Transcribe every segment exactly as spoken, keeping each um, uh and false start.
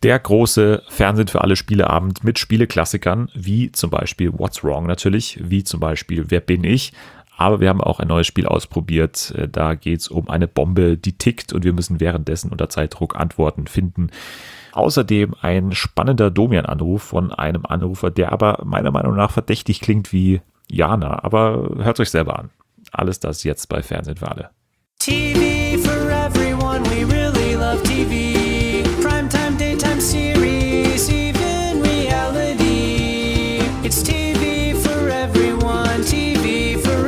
Der große Fernsehen für alle Spieleabend mit Spieleklassikern, wie zum Beispiel What's Wrong natürlich, wie zum Beispiel Wer bin ich? Aber wir haben auch ein neues Spiel ausprobiert. Da geht es um eine Bombe, die tickt und wir müssen währenddessen unter Zeitdruck Antworten finden. Außerdem ein spannender Domian-Anruf von einem Anrufer, der aber meiner Meinung nach verdächtig klingt wie Jana. Aber hört euch selber an. Alles das jetzt bei Fernsehen für alle. T V for everyone, we really love T V. Primetime, daytime series, even reality. It's T V for everyone, T V for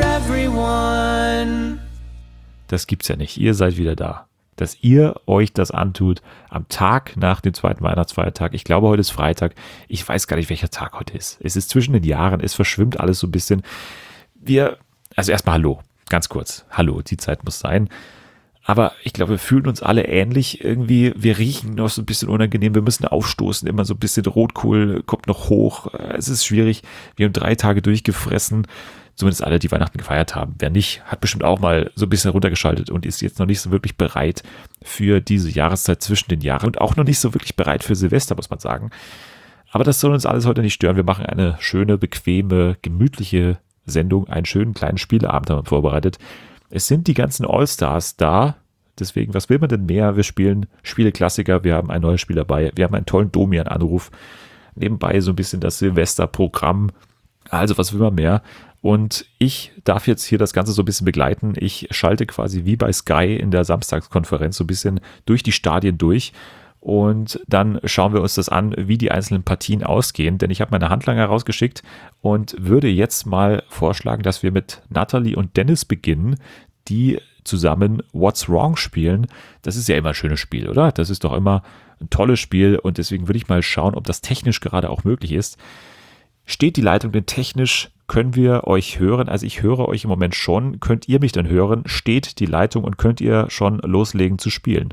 everyone. Das gibt's ja nicht. Ihr seid wieder da. Dass ihr euch das antut am Tag nach dem zweiten Weihnachtsfeiertag. Ich glaube, heute ist Freitag. Ich weiß gar nicht, welcher Tag heute ist. Es ist zwischen den Jahren. Es verschwimmt alles so ein bisschen. Wir, also erstmal Hallo. Ganz kurz. Hallo, die Zeit muss sein. Aber ich glaube, wir fühlen uns alle ähnlich. Irgendwie, wir riechen noch so ein bisschen unangenehm. Wir müssen aufstoßen. Immer so ein bisschen Rotkohl kommt noch hoch. Es ist schwierig. Wir haben drei Tage durchgefressen. Zumindest alle, die Weihnachten gefeiert haben. Wer nicht, hat bestimmt auch mal so ein bisschen runtergeschaltet und ist jetzt noch nicht so wirklich bereit für diese Jahreszeit zwischen den Jahren und auch noch nicht so wirklich bereit für Silvester, muss man sagen. Aber das soll uns alles heute nicht stören. Wir machen eine schöne, bequeme, gemütliche Sendung, einen schönen kleinen Spieleabend haben wir vorbereitet. Es sind die ganzen All-Stars da, deswegen, was will man denn mehr? Wir spielen Spieleklassiker, wir haben ein neues Spiel dabei, wir haben einen tollen Domian-Anruf, nebenbei so ein bisschen das Silvester-Programm, also was will man mehr? Und ich darf jetzt hier das Ganze so ein bisschen begleiten. Ich schalte quasi wie bei Sky in der Samstagskonferenz so ein bisschen durch die Stadien durch. Und dann schauen wir uns das an, wie die einzelnen Partien ausgehen. Denn ich habe meine Handlanger rausgeschickt und würde jetzt mal vorschlagen, dass wir mit Natalie und Dennis beginnen, die zusammen What's Wrong spielen. Das ist ja immer ein schönes Spiel, oder? Das ist doch immer ein tolles Spiel. Und deswegen würde ich mal schauen, ob das technisch gerade auch möglich ist. Steht die Leitung denn technisch? Können wir euch hören? Also ich höre euch im Moment schon. Könnt ihr mich dann hören? Steht die Leitung und könnt ihr schon loslegen zu spielen?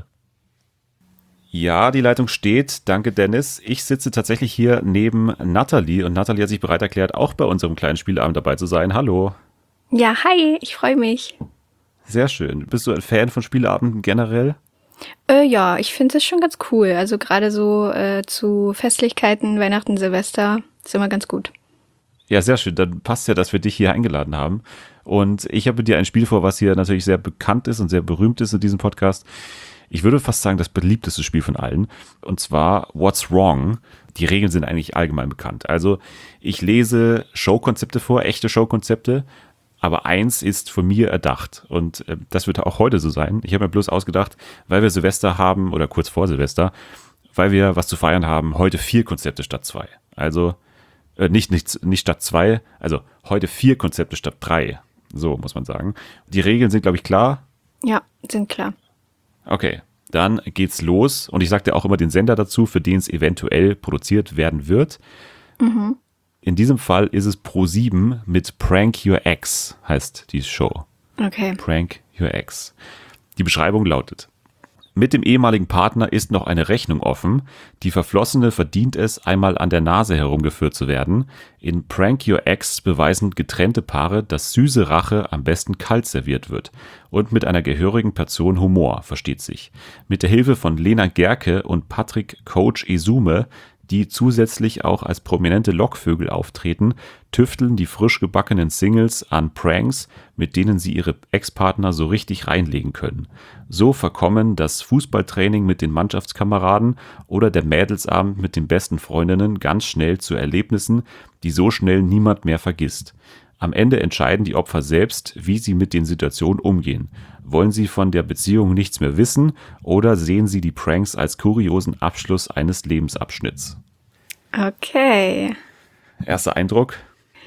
Ja, die Leitung steht. Danke, Dennis. Ich sitze tatsächlich hier neben Natalie und Natalie hat sich bereit erklärt, auch bei unserem kleinen Spieleabend dabei zu sein. Hallo. Ja, hi, ich freue mich. Sehr schön. Bist du ein Fan von Spieleabenden generell? Äh, ja, ich finde es schon ganz cool. Also gerade so äh, zu Festlichkeiten, Weihnachten, Silvester ist immer ganz gut. Ja, sehr schön. Dann passt ja, dass wir dich hier eingeladen haben. Und ich habe dir ein Spiel vor, was hier natürlich sehr bekannt ist und sehr berühmt ist in diesem Podcast. Ich würde fast sagen, das beliebteste Spiel von allen. Und zwar What's Wrong. Die Regeln sind eigentlich allgemein bekannt. Also ich lese Showkonzepte vor, echte Showkonzepte. Aber eins ist von mir erdacht. Und äh, das wird auch heute so sein. Ich habe mir bloß ausgedacht, weil wir Silvester haben oder kurz vor Silvester, weil wir was zu feiern haben, heute vier Konzepte statt zwei. Also äh, nicht, nicht, nicht statt zwei, also heute vier Konzepte statt drei. So muss man sagen. Die Regeln sind, glaube ich, klar. Ja, sind klar. Okay, dann geht's los. Und ich sagte auch immer den Sender dazu, für den es eventuell produziert werden wird. Mhm. In diesem Fall ist es ProSieben mit Prank Your Ex, heißt die Show. Okay. Prank Your Ex. Die Beschreibung lautet: Mit dem ehemaligen Partner ist noch eine Rechnung offen. Die Verflossene verdient es, einmal an der Nase herumgeführt zu werden. In Prank Your Ex beweisen getrennte Paare, dass süße Rache am besten kalt serviert wird. Und mit einer gehörigen Portion Humor, versteht sich. Mit der Hilfe von Lena Gerke und Patrick Coach Esume, die zusätzlich auch als prominente Lockvögel auftreten, tüfteln die frisch gebackenen Singles an Pranks, mit denen sie ihre Ex-Partner so richtig reinlegen können. So verkommen das Fußballtraining mit den Mannschaftskameraden oder der Mädelsabend mit den besten Freundinnen ganz schnell zu Erlebnissen, die so schnell niemand mehr vergisst. Am Ende entscheiden die Opfer selbst, wie sie mit den Situationen umgehen. Wollen sie von der Beziehung nichts mehr wissen oder sehen sie die Pranks als kuriosen Abschluss eines Lebensabschnitts? Okay. Erster Eindruck?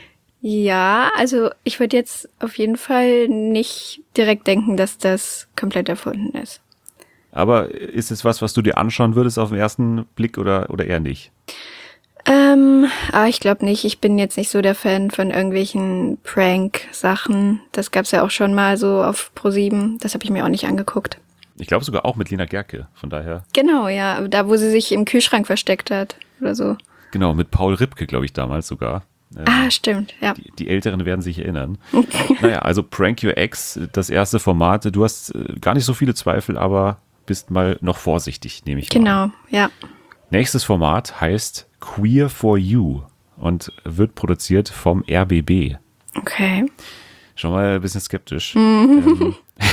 Ja, also ich würde jetzt auf jeden Fall nicht direkt denken, dass das komplett erfunden ist. Aber ist es was, was du dir anschauen würdest auf den ersten Blick oder, oder eher nicht? Ähm, aber ich glaube nicht. Ich bin jetzt nicht so der Fan von irgendwelchen Prank-Sachen. Das gab's ja auch schon mal so auf ProSieben. Das habe ich mir auch nicht angeguckt. Ich glaube sogar auch mit Lena Gerke, von daher. Genau, ja. Da, wo sie sich im Kühlschrank versteckt hat oder so. Genau, mit Paul Ripke, glaube ich, damals sogar. Ähm, ah, stimmt, ja. Die, die Älteren werden sich erinnern. Naja, also Prank Your Ex, das erste Format. Du hast äh, gar nicht so viele Zweifel, aber bist mal noch vorsichtig, nehme ich genau, mal. Genau, ja. Nächstes Format heißt Queer for You und wird produziert vom R B B. Okay. Schon mal ein bisschen skeptisch. ähm,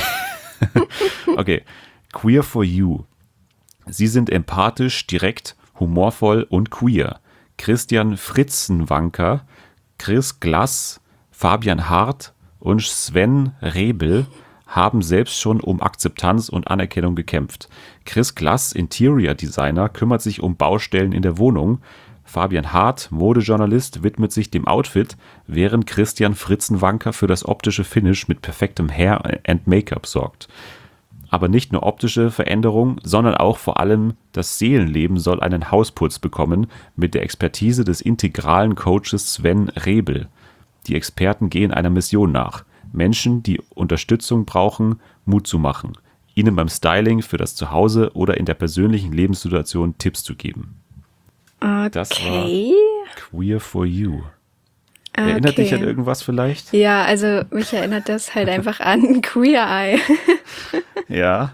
okay, Queer for You. Sie sind empathisch, direkt, humorvoll und queer. Christian Fritzenwanker, Chris Glass, Fabian Hart und Sven Rebel haben selbst schon um Akzeptanz und Anerkennung gekämpft. Chris Glass, Interior Designer, kümmert sich um Baustellen in der Wohnung. Fabian Hart, Modejournalist, widmet sich dem Outfit, während Christian Fritzenwanker für das optische Finish mit perfektem Hair and Make-up sorgt. Aber nicht nur optische Veränderung, sondern auch vor allem das Seelenleben soll einen Hausputz bekommen mit der Expertise des integralen Coaches Sven Rebel. Die Experten gehen einer Mission nach. Menschen, die Unterstützung brauchen, Mut zu machen. Ihnen beim Styling für das Zuhause oder in der persönlichen Lebenssituation Tipps zu geben. Okay. Das war Queer for You. Erinnert okay. dich an irgendwas vielleicht? Ja, also mich erinnert das halt einfach an Queer Eye. Ja.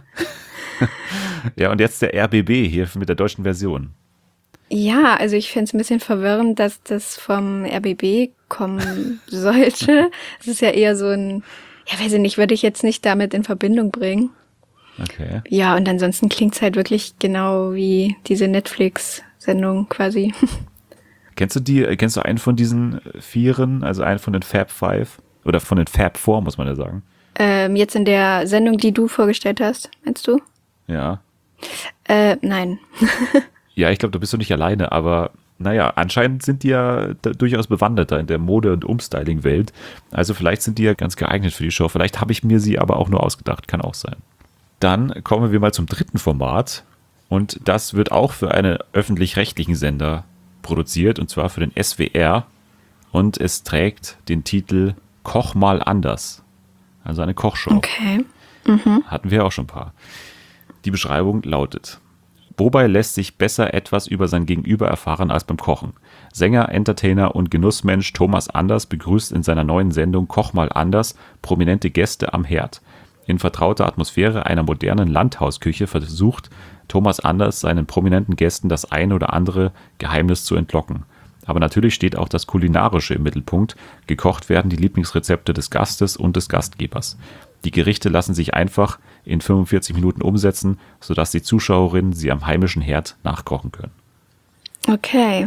Ja, und jetzt der R B B hier mit der deutschen Version. Ja, also ich fände es ein bisschen verwirrend, dass das vom R B B kommen sollte. Das ist ja eher so ein, ja, weiß ich nicht, würde ich jetzt nicht damit in Verbindung bringen. Okay. Ja, und ansonsten klingt es halt wirklich genau wie diese Netflix-Sendung quasi. Kennst du die, kennst du einen von diesen Vieren, also einen von den Fab Five? Oder von den Fab Four, muss man ja sagen. Ähm, jetzt in der Sendung, die du vorgestellt hast, meinst du? Ja. Äh, nein. Ja, ich glaube, da bist du nicht alleine, aber naja, anscheinend sind die ja da durchaus bewanderter in der Mode- und Umstyling-Welt. Also vielleicht sind die ja ganz geeignet für die Show. Vielleicht habe ich mir sie aber auch nur ausgedacht, kann auch sein. Dann kommen wir mal zum dritten Format und das wird auch für einen öffentlich-rechtlichen Sender produziert und zwar für den S W R und es trägt den Titel Koch mal anders. Also eine Kochshow. Okay. Mhm. Hatten wir auch schon ein paar. Die Beschreibung lautet: Wobei lässt sich besser etwas über sein Gegenüber erfahren als beim Kochen? Sänger, Entertainer und Genussmensch Thomas Anders begrüßt in seiner neuen Sendung Koch mal anders prominente Gäste am Herd. In vertrauter Atmosphäre einer modernen Landhausküche versucht Thomas Anders seinen prominenten Gästen das ein oder andere Geheimnis zu entlocken. Aber natürlich steht auch das Kulinarische im Mittelpunkt. Gekocht werden die Lieblingsrezepte des Gastes und des Gastgebers. Die Gerichte lassen sich einfach in fünfundvierzig Minuten umsetzen, sodass die Zuschauerinnen sie am heimischen Herd nachkochen können. Okay.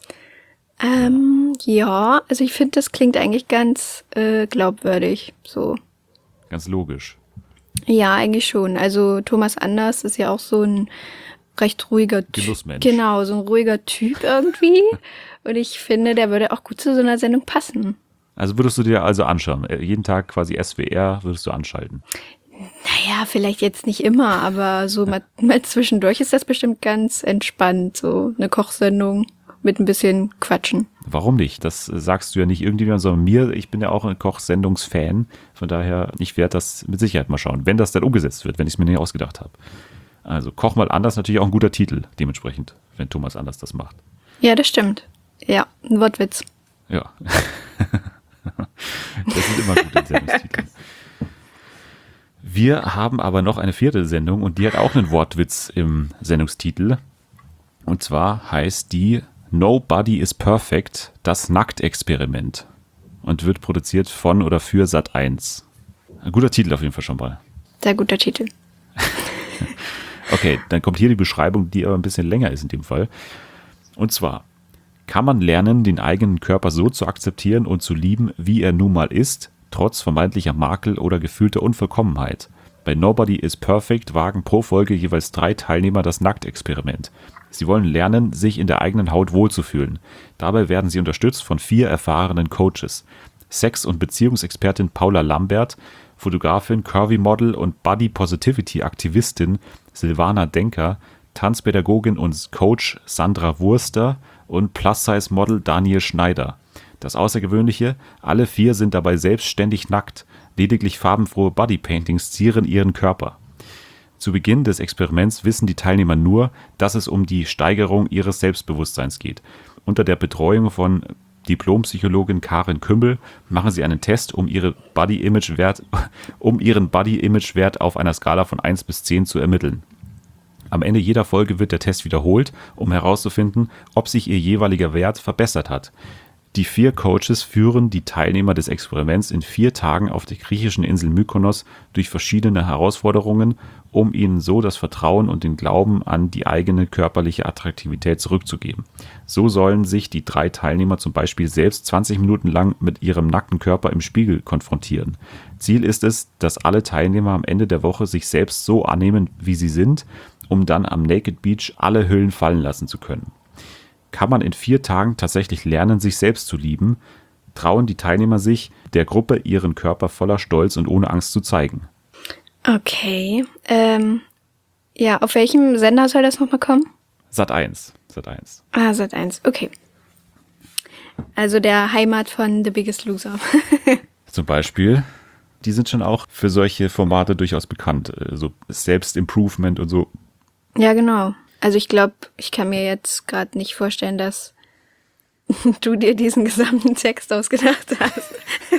Ähm, ja, also ich finde, das klingt eigentlich ganz äh, glaubwürdig, so. Ganz logisch. Ja, eigentlich schon. Also Thomas Anders ist ja auch so ein recht ruhiger Typ. Genussmensch. Genau, so ein ruhiger Typ irgendwie. Und ich finde, der würde auch gut zu so einer Sendung passen. Also würdest du dir also anschauen, jeden Tag quasi S W R würdest du anschalten? Naja, vielleicht jetzt nicht immer, aber so mal, mal zwischendurch ist das bestimmt ganz entspannt. So eine Kochsendung mit ein bisschen Quatschen. Warum nicht? Das sagst du ja nicht irgendjemand, sondern mir. Ich bin ja auch ein Kochsendungsfan. Von daher, ich werde das mit Sicherheit mal schauen, wenn das dann umgesetzt wird, wenn ich es mir nicht ausgedacht habe. Also Koch mal anders, natürlich auch ein guter Titel dementsprechend, wenn Thomas Anders das macht. Ja, das stimmt. Ja, ein Wortwitz. Ja. Das sind immer gute Sendungstitel. Wir haben aber noch eine vierte Sendung und die hat auch einen Wortwitz im Sendungstitel. Und zwar heißt die Nobody is Perfect, das Nacktexperiment. Und wird produziert von oder für Sat eins. Ein guter Titel auf jeden Fall schon mal. Sehr guter Titel. Okay, dann kommt hier die Beschreibung, die aber ein bisschen länger ist in dem Fall. Und zwar: Kann man lernen, den eigenen Körper so zu akzeptieren und zu lieben, wie er nun mal ist, trotz vermeintlicher Makel oder gefühlter Unvollkommenheit? Bei Nobody is Perfect wagen pro Folge jeweils drei Teilnehmer das Nacktexperiment. Sie wollen lernen, sich in der eigenen Haut wohlzufühlen. Dabei werden sie unterstützt von vier erfahrenen Coaches. Sex- und Beziehungsexpertin Paula Lambert, Fotografin, Curvy-Model und Body-Positivity-Aktivistin Silvana Denker, Tanzpädagogin und Coach Sandra Wurster und Plus-Size-Model Daniel Schneider. Das Außergewöhnliche: Alle vier sind dabei selbstständig nackt. Lediglich farbenfrohe Bodypaintings zieren ihren Körper. Zu Beginn des Experiments wissen die Teilnehmer nur, dass es um die Steigerung ihres Selbstbewusstseins geht. Unter der Betreuung von Diplompsychologin Karin Kümmel machen sie einen Test, um, ihre Body-Image-Wert, um ihren Body-Image-Wert auf einer Skala von eins bis zehn zu ermitteln. Am Ende jeder Folge wird der Test wiederholt, um herauszufinden, ob sich ihr jeweiliger Wert verbessert hat. Die vier Coaches führen die Teilnehmer des Experiments in vier Tagen auf der griechischen Insel Mykonos durch verschiedene Herausforderungen, um ihnen so das Vertrauen und den Glauben an die eigene körperliche Attraktivität zurückzugeben. So sollen sich die drei Teilnehmer zum Beispiel selbst zwanzig Minuten lang mit ihrem nackten Körper im Spiegel konfrontieren. Ziel ist es, dass alle Teilnehmer am Ende der Woche sich selbst so annehmen, wie sie sind, um dann am Naked Beach alle Hüllen fallen lassen zu können. Kann man in vier Tagen tatsächlich lernen, sich selbst zu lieben, trauen die Teilnehmer sich, der Gruppe ihren Körper voller Stolz und ohne Angst zu zeigen. Okay. Ähm, ja, auf welchem Sender soll das nochmal kommen? Sat eins. Sat eins. Ah, Sat eins, okay. Also der Heimat von The Biggest Loser. Zum Beispiel, die sind schon auch für solche Formate durchaus bekannt. So Selbstimprovement und so. Ja, genau. Also ich glaube, ich kann mir jetzt gerade nicht vorstellen, dass du dir diesen gesamten Text ausgedacht hast.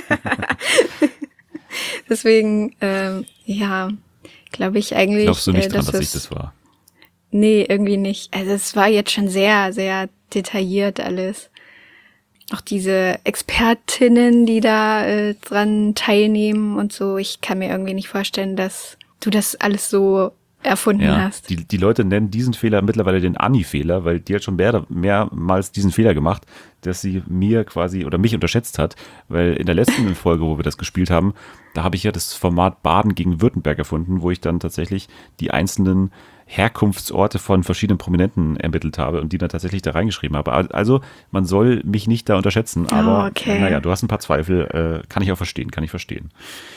Deswegen, ähm, ja, glaube ich eigentlich. Glaubst du nicht äh, dran, dass, dass es, ich das war? Nee, irgendwie nicht. Also es war jetzt schon sehr, sehr detailliert alles. Auch diese Expertinnen, die da äh, dran teilnehmen und so. Ich kann mir irgendwie nicht vorstellen, dass du das alles so erfunden Ja, hast. die, die Leute nennen diesen Fehler mittlerweile den Anni-Fehler, weil die hat schon mehr, mehrmals diesen Fehler gemacht, dass sie mir quasi oder mich unterschätzt hat, weil in der letzten Folge, wo wir das gespielt haben, da habe ich ja das Format Baden gegen Württemberg erfunden, wo ich dann tatsächlich die einzelnen Herkunftsorte von verschiedenen Prominenten ermittelt habe und die dann tatsächlich da reingeschrieben habe. Also man soll mich nicht da unterschätzen, aber Oh, okay. naja, du hast ein paar Zweifel, äh, kann ich auch verstehen, kann ich verstehen.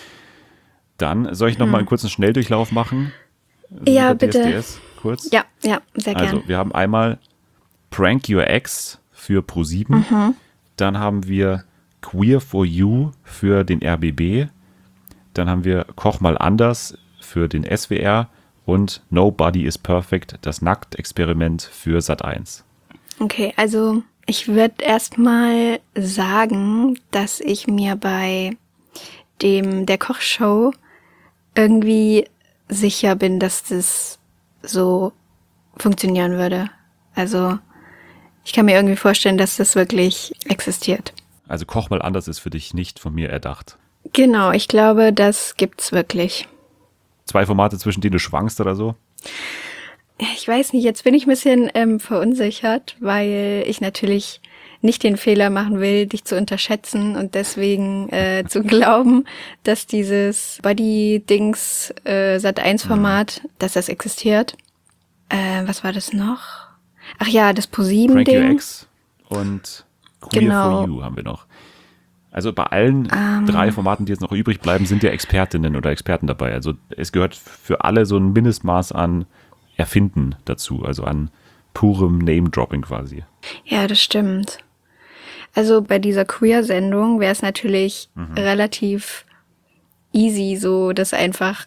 Dann soll ich noch Hm. mal einen kurzen Schnelldurchlauf machen? Ja, Mit der bitte. D S D S, kurz. Ja, ja, sehr gern. Also wir haben einmal Prank Your Ex für ProSieben. Mhm. Dann haben wir Queer for You für den R B B. Dann haben wir Koch mal anders für den S W R und Nobody is Perfect, das Nacktexperiment für Sat eins. Okay, also ich würde erstmal sagen, dass ich mir bei dem der Kochshow irgendwie sicher bin, dass das so funktionieren würde. Also ich kann mir irgendwie vorstellen, dass das wirklich existiert. Also Koch mal anders ist für dich nicht von mir erdacht. Genau, ich glaube, das gibt's wirklich. Zwei Formate, zwischen denen du schwankst oder so? Ich weiß nicht, jetzt bin ich ein bisschen ähm, verunsichert, weil ich natürlich nicht den Fehler machen will, dich zu unterschätzen und deswegen äh, zu glauben, dass dieses Body-Dings äh, Sat eins Format, mhm. dass das existiert. Äh, was war das noch? Ach ja, das ProSieben Prank Your Ding. Ex und Queer Genau. for You haben wir noch. Also bei allen Ähm. drei Formaten, die jetzt noch übrig bleiben, sind ja Expertinnen oder Experten dabei. Also es gehört für alle so ein Mindestmaß an Erfinden dazu, also an purem Name-Dropping quasi. Ja, das stimmt. Also bei dieser Queer-Sendung wäre es natürlich Mhm. relativ easy, so das einfach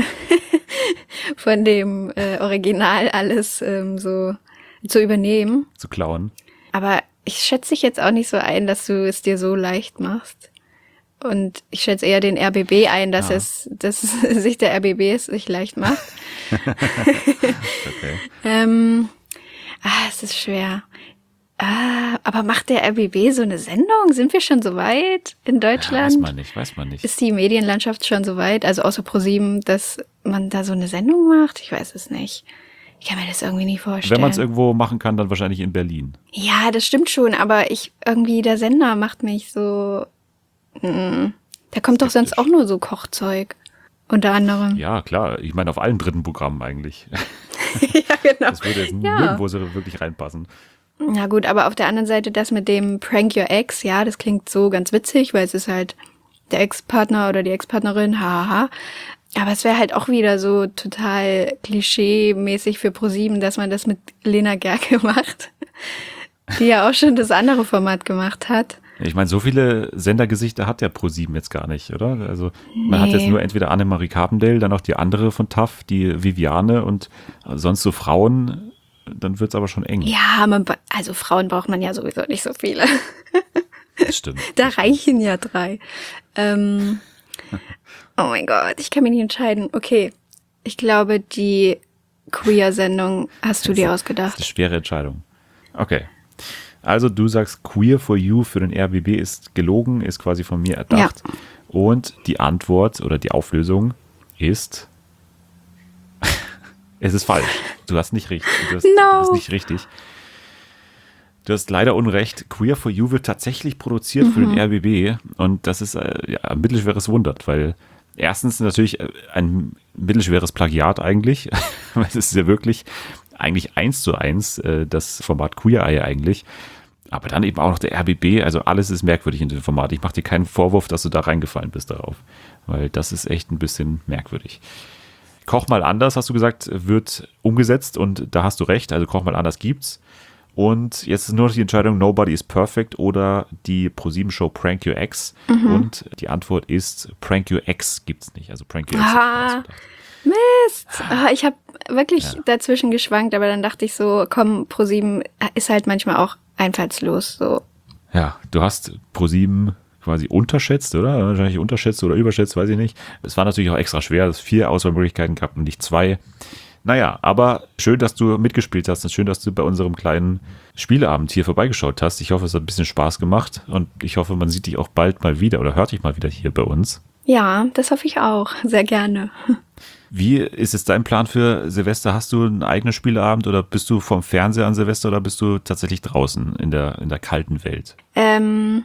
von dem äh, Original alles ähm, so zu übernehmen. Zu klauen. Aber ich schätze dich jetzt auch nicht so ein, dass du es dir so leicht machst. Und ich schätze eher den R B B ein, dass Ja. es, dass sich der R B B es sich leicht macht. Okay. ähm, ah, es ist schwer. Ah, aber macht der R B B so eine Sendung? Sind wir schon so weit in Ja, Deutschland? weiß man nicht, weiß man nicht. Ist die Medienlandschaft schon so weit, also außer ProSieben, dass man da so eine Sendung macht? Ich weiß es nicht. Ich kann mir das irgendwie nicht vorstellen. Wenn man es irgendwo machen kann, dann wahrscheinlich in Berlin. Ja, das stimmt schon, aber ich irgendwie der Sender macht mich so. Mm, da kommt doch sonst auch nur so Kochzeug. Unter anderem. Ja, klar. Ich meine, auf allen dritten Programmen eigentlich. Ja, genau. Das würde jetzt Ja. nirgendwo so wirklich reinpassen. Na gut, aber auf der anderen Seite das mit dem Prank Your Ex, ja, das klingt so ganz witzig, weil es ist halt der Ex-Partner oder die Ex-Partnerin, haha. Aber es wäre halt auch wieder so total klischee-mäßig für ProSieben, dass man das mit Lena Gerke macht, die ja auch schon das andere Format gemacht hat. Ich meine, so viele Sendergesichter hat der ProSieben jetzt gar nicht, oder? Also man hat Nee. jetzt nur entweder Annemarie Carpendale, dann auch die andere von T A F, die Viviane und sonst so Frauen, dann wird's aber schon eng. Ja, man, ba- also Frauen braucht man ja sowieso nicht so viele. Das stimmt. Da reichen ja drei. Ähm, oh mein Gott, ich kann mich nicht entscheiden. Okay, ich glaube, die Queer-Sendung hast du dir Das ist ausgedacht? eine schwere Entscheidung. Okay. Also du sagst, Queer for You für den R B B ist gelogen, ist quasi von mir erdacht. Ja. Und die Antwort oder die Auflösung ist, es ist falsch. Du hast nicht richtig. Du hast, no. du bist nicht richtig. Du hast leider Unrecht. Queer for You wird tatsächlich produziert mhm. für den R B B. Und das ist äh, ja, ein mittelschweres Wunder, weil erstens natürlich ein mittelschweres Plagiat eigentlich. Es ist ja wirklich eigentlich eins zu eins äh, das Format Queer Eye eigentlich. Aber dann eben auch noch der R B B. Also alles ist merkwürdig in dem Format. Ich mache dir keinen Vorwurf, dass du da reingefallen bist darauf. Weil das ist echt ein bisschen merkwürdig. Koch mal anders, hast du gesagt, wird umgesetzt. Und da hast du recht. Also Koch mal anders gibt's. Und jetzt ist nur noch die Entscheidung, Nobody is Perfect oder die ProSieben-Show Prank Your Ex. Mhm. Und die Antwort ist, Prank Your Ex gibt's nicht. Also Prank Your Ex. Ah, Mist. Ah, ich habe wirklich ja. dazwischen geschwankt, aber dann dachte ich so, komm, ProSieben ist halt manchmal auch einfallslos. So. Ja, du hast ProSieben quasi unterschätzt, oder? Wahrscheinlich unterschätzt oder überschätzt, weiß ich nicht. Es war natürlich auch extra schwer, dass es vier Auswahlmöglichkeiten gab und nicht zwei. Naja, aber schön, dass du mitgespielt hast und schön, dass du bei unserem kleinen Spieleabend hier vorbeigeschaut hast. Ich hoffe, es hat ein bisschen Spaß gemacht und ich hoffe, man sieht dich auch bald mal wieder oder hört dich mal wieder hier bei uns. Ja, das hoffe ich auch. Sehr gerne. Wie ist es dein Plan für Silvester? Hast du einen eigenen Spieleabend oder bist du vom Fernseher an Silvester oder bist du tatsächlich draußen in der, in der kalten Welt? Ähm,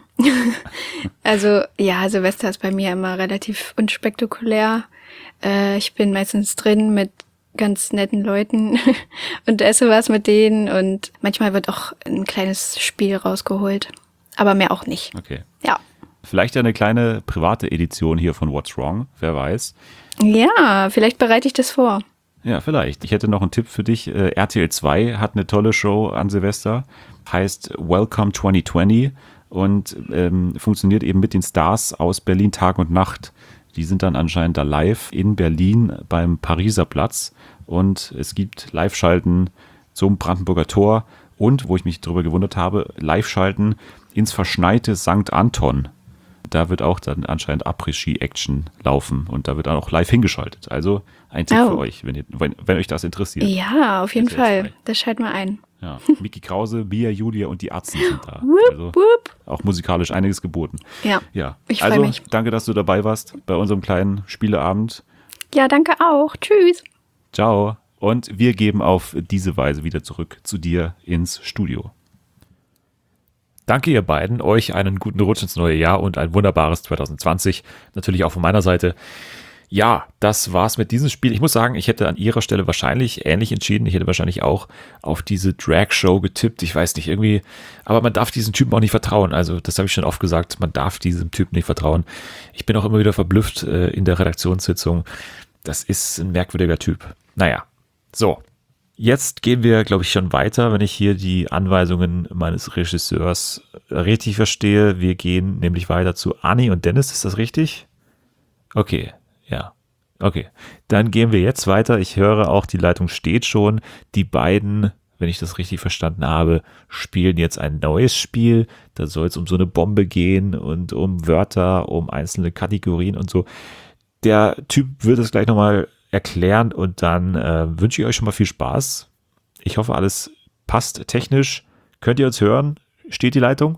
also ja, Silvester ist bei mir immer relativ unspektakulär. Äh, ich bin meistens drin mit ganz netten Leuten und esse was mit denen und manchmal wird auch ein kleines Spiel rausgeholt, aber mehr auch nicht. Okay. Ja. Vielleicht eine kleine private Edition hier von What's Wrong, wer weiß. Ja, vielleicht bereite ich das vor. Ja, vielleicht. Ich hätte noch einen Tipp für dich. R T L zwei hat eine tolle Show an Silvester, heißt Welcome zwanzig zwanzig und ähm, funktioniert eben mit den Stars aus Berlin Tag und Nacht. Die sind dann anscheinend da live in Berlin beim Pariser Platz und es gibt Live-Schalten zum Brandenburger Tor und, wo ich mich darüber gewundert habe, Live-Schalten ins verschneite Sankt Anton. Da wird auch dann anscheinend Après-Ski-Action laufen und da wird dann auch live hingeschaltet. Also ein Tipp oh. für euch, wenn, ihr, wenn, wenn euch das interessiert. Ja, auf jeden Fall. Das schalten wir ein. Ja, Miki Krause, Bia, Julia und die Atzen sind da. Wupp, also wupp. Auch musikalisch einiges geboten. Ja, ja. ich also freue mich. Danke, dass du dabei warst bei unserem kleinen Spieleabend. Ja, danke auch. Tschüss. Ciao. Und wir geben auf diese Weise wieder zurück zu dir ins Studio. Danke ihr beiden, euch einen guten Rutsch ins neue Jahr und ein wunderbares zwanzig zwanzig. Natürlich auch von meiner Seite. Ja, das war's mit diesem Spiel. Ich muss sagen, ich hätte an ihrer Stelle wahrscheinlich ähnlich entschieden. Ich hätte wahrscheinlich auch auf diese Drag-Show getippt. Ich weiß nicht, irgendwie, aber man darf diesem Typen auch nicht vertrauen. Also das habe ich schon oft gesagt, man darf diesem Typen nicht vertrauen. Ich bin auch immer wieder verblüfft äh, in der Redaktionssitzung. Das ist ein merkwürdiger Typ. Naja, so. Jetzt gehen wir, glaube ich, schon weiter, wenn ich hier die Anweisungen meines Regisseurs richtig verstehe. Wir gehen nämlich weiter zu Anni und Dennis. Ist das richtig? Okay, ja. Okay, dann gehen wir jetzt weiter. Ich höre auch, die Leitung steht schon. Die beiden, wenn ich das richtig verstanden habe, spielen jetzt ein neues Spiel. Da soll es um so eine Bombe gehen und um Wörter, um einzelne Kategorien und so. Der Typ wird es gleich nochmal erklären und dann äh, wünsche ich euch schon mal viel Spaß. Ich hoffe, alles passt technisch. Könnt ihr uns hören? Steht die Leitung?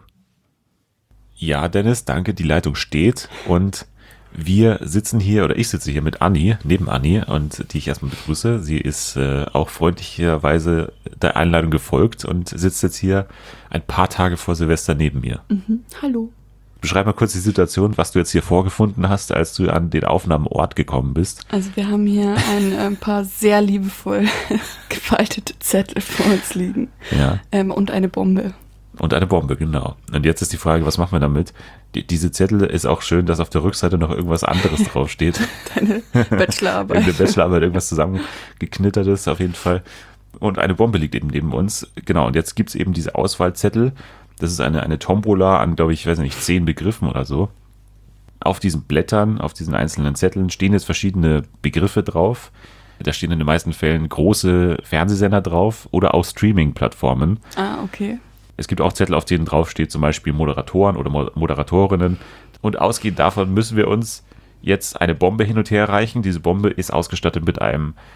Ja, Dennis, danke. Die Leitung steht und wir sitzen hier, oder ich sitze hier mit Anni, neben Anni und die ich erstmal begrüße. Sie ist äh, auch freundlicherweise der Einladung gefolgt und sitzt jetzt hier ein paar Tage vor Silvester neben mir. Mhm. Hallo. Beschreib mal kurz die Situation, was du jetzt hier vorgefunden hast, als du an den Aufnahmeort gekommen bist. Also wir haben hier ein, ein paar sehr liebevoll gefaltete Zettel vor uns liegen. Ja. Ähm, und eine Bombe. Und eine Bombe, genau. Und jetzt ist die Frage, was machen wir damit? Die, diese Zettel ist auch schön, dass auf der Rückseite noch irgendwas anderes draufsteht. Deine Bachelorarbeit. Eine Bachelorarbeit, irgendwas zusammengeknittertes auf jeden Fall. Und eine Bombe liegt eben neben uns. Genau, und jetzt gibt es eben diese Auswahlzettel. Das ist eine, eine Tombola an, glaube ich, ich weiß nicht, zehn Begriffen oder so. Auf diesen Blättern, auf diesen einzelnen Zetteln stehen jetzt verschiedene Begriffe drauf. Da stehen in den meisten Fällen große Fernsehsender drauf oder auch Streaming-Plattformen. Ah, okay. Es gibt auch Zettel, auf denen draufsteht zum Beispiel Moderatoren oder Moderatorinnen. Und ausgehend davon müssen wir uns jetzt eine Bombe hin und her reichen. Diese Bombe ist ausgestattet mit einem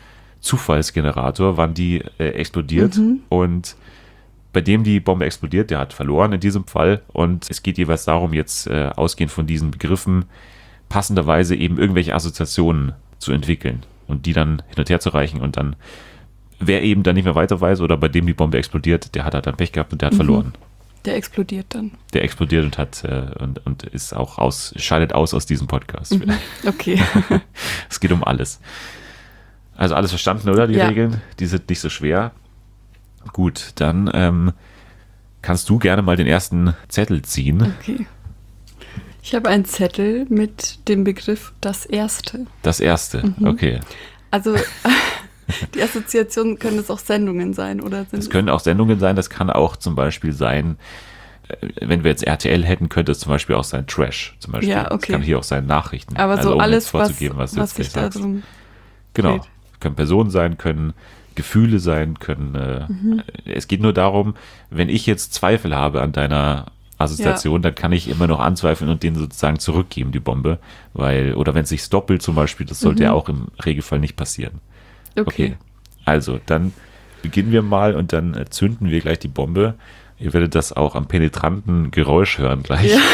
Zufallsgenerator, wann die äh, explodiert. Mhm. Und bei dem die Bombe explodiert, der hat verloren in diesem Fall. Und es geht jeweils darum, jetzt äh, ausgehend von diesen Begriffen passenderweise eben irgendwelche Assoziationen zu entwickeln und die dann hin und her zu reichen. Und dann, wer eben dann nicht mehr weiter weiß oder bei dem die Bombe explodiert, der hat halt dann Pech gehabt und der hat Mhm. verloren. Der explodiert dann. Der explodiert und hat äh, und, und ist auch aus, scheidet aus aus diesem Podcast. Mhm. Okay. Es geht um alles. Also alles verstanden, oder? Die Ja. Regeln? Die sind nicht so schwer. Gut, dann ähm, kannst du gerne mal den ersten Zettel ziehen. Okay. Ich habe einen Zettel mit dem Begriff das Erste. Das erste, Mhm. okay. Also die Assoziationen können es auch Sendungen sein, oder? Sind Das können auch Sendungen sein, das kann auch zum Beispiel sein, äh, wenn wir jetzt R T L hätten, könnte es zum Beispiel auch sein Trash. Zum Beispiel. Ja, Das okay. kann hier auch sein Nachrichten. Aber Also, so um alles, jetzt was, vorzugeben, was, was du jetzt sich gleich da sagst. drum Genau. dreht. Können Personen sein, können Gefühle sein, können. Äh, Mhm. Es geht nur darum, wenn ich jetzt Zweifel habe an deiner Assoziation, dann kann ich immer noch anzweifeln und den sozusagen zurückgeben, die Bombe. Weil, oder wenn es sich doppelt zum Beispiel, das sollte Mhm. ja auch im Regelfall nicht passieren. Okay. Also, dann beginnen wir mal und dann äh, zünden wir gleich die Bombe. Ihr werdet das auch am penetranten Geräusch hören gleich. Ja.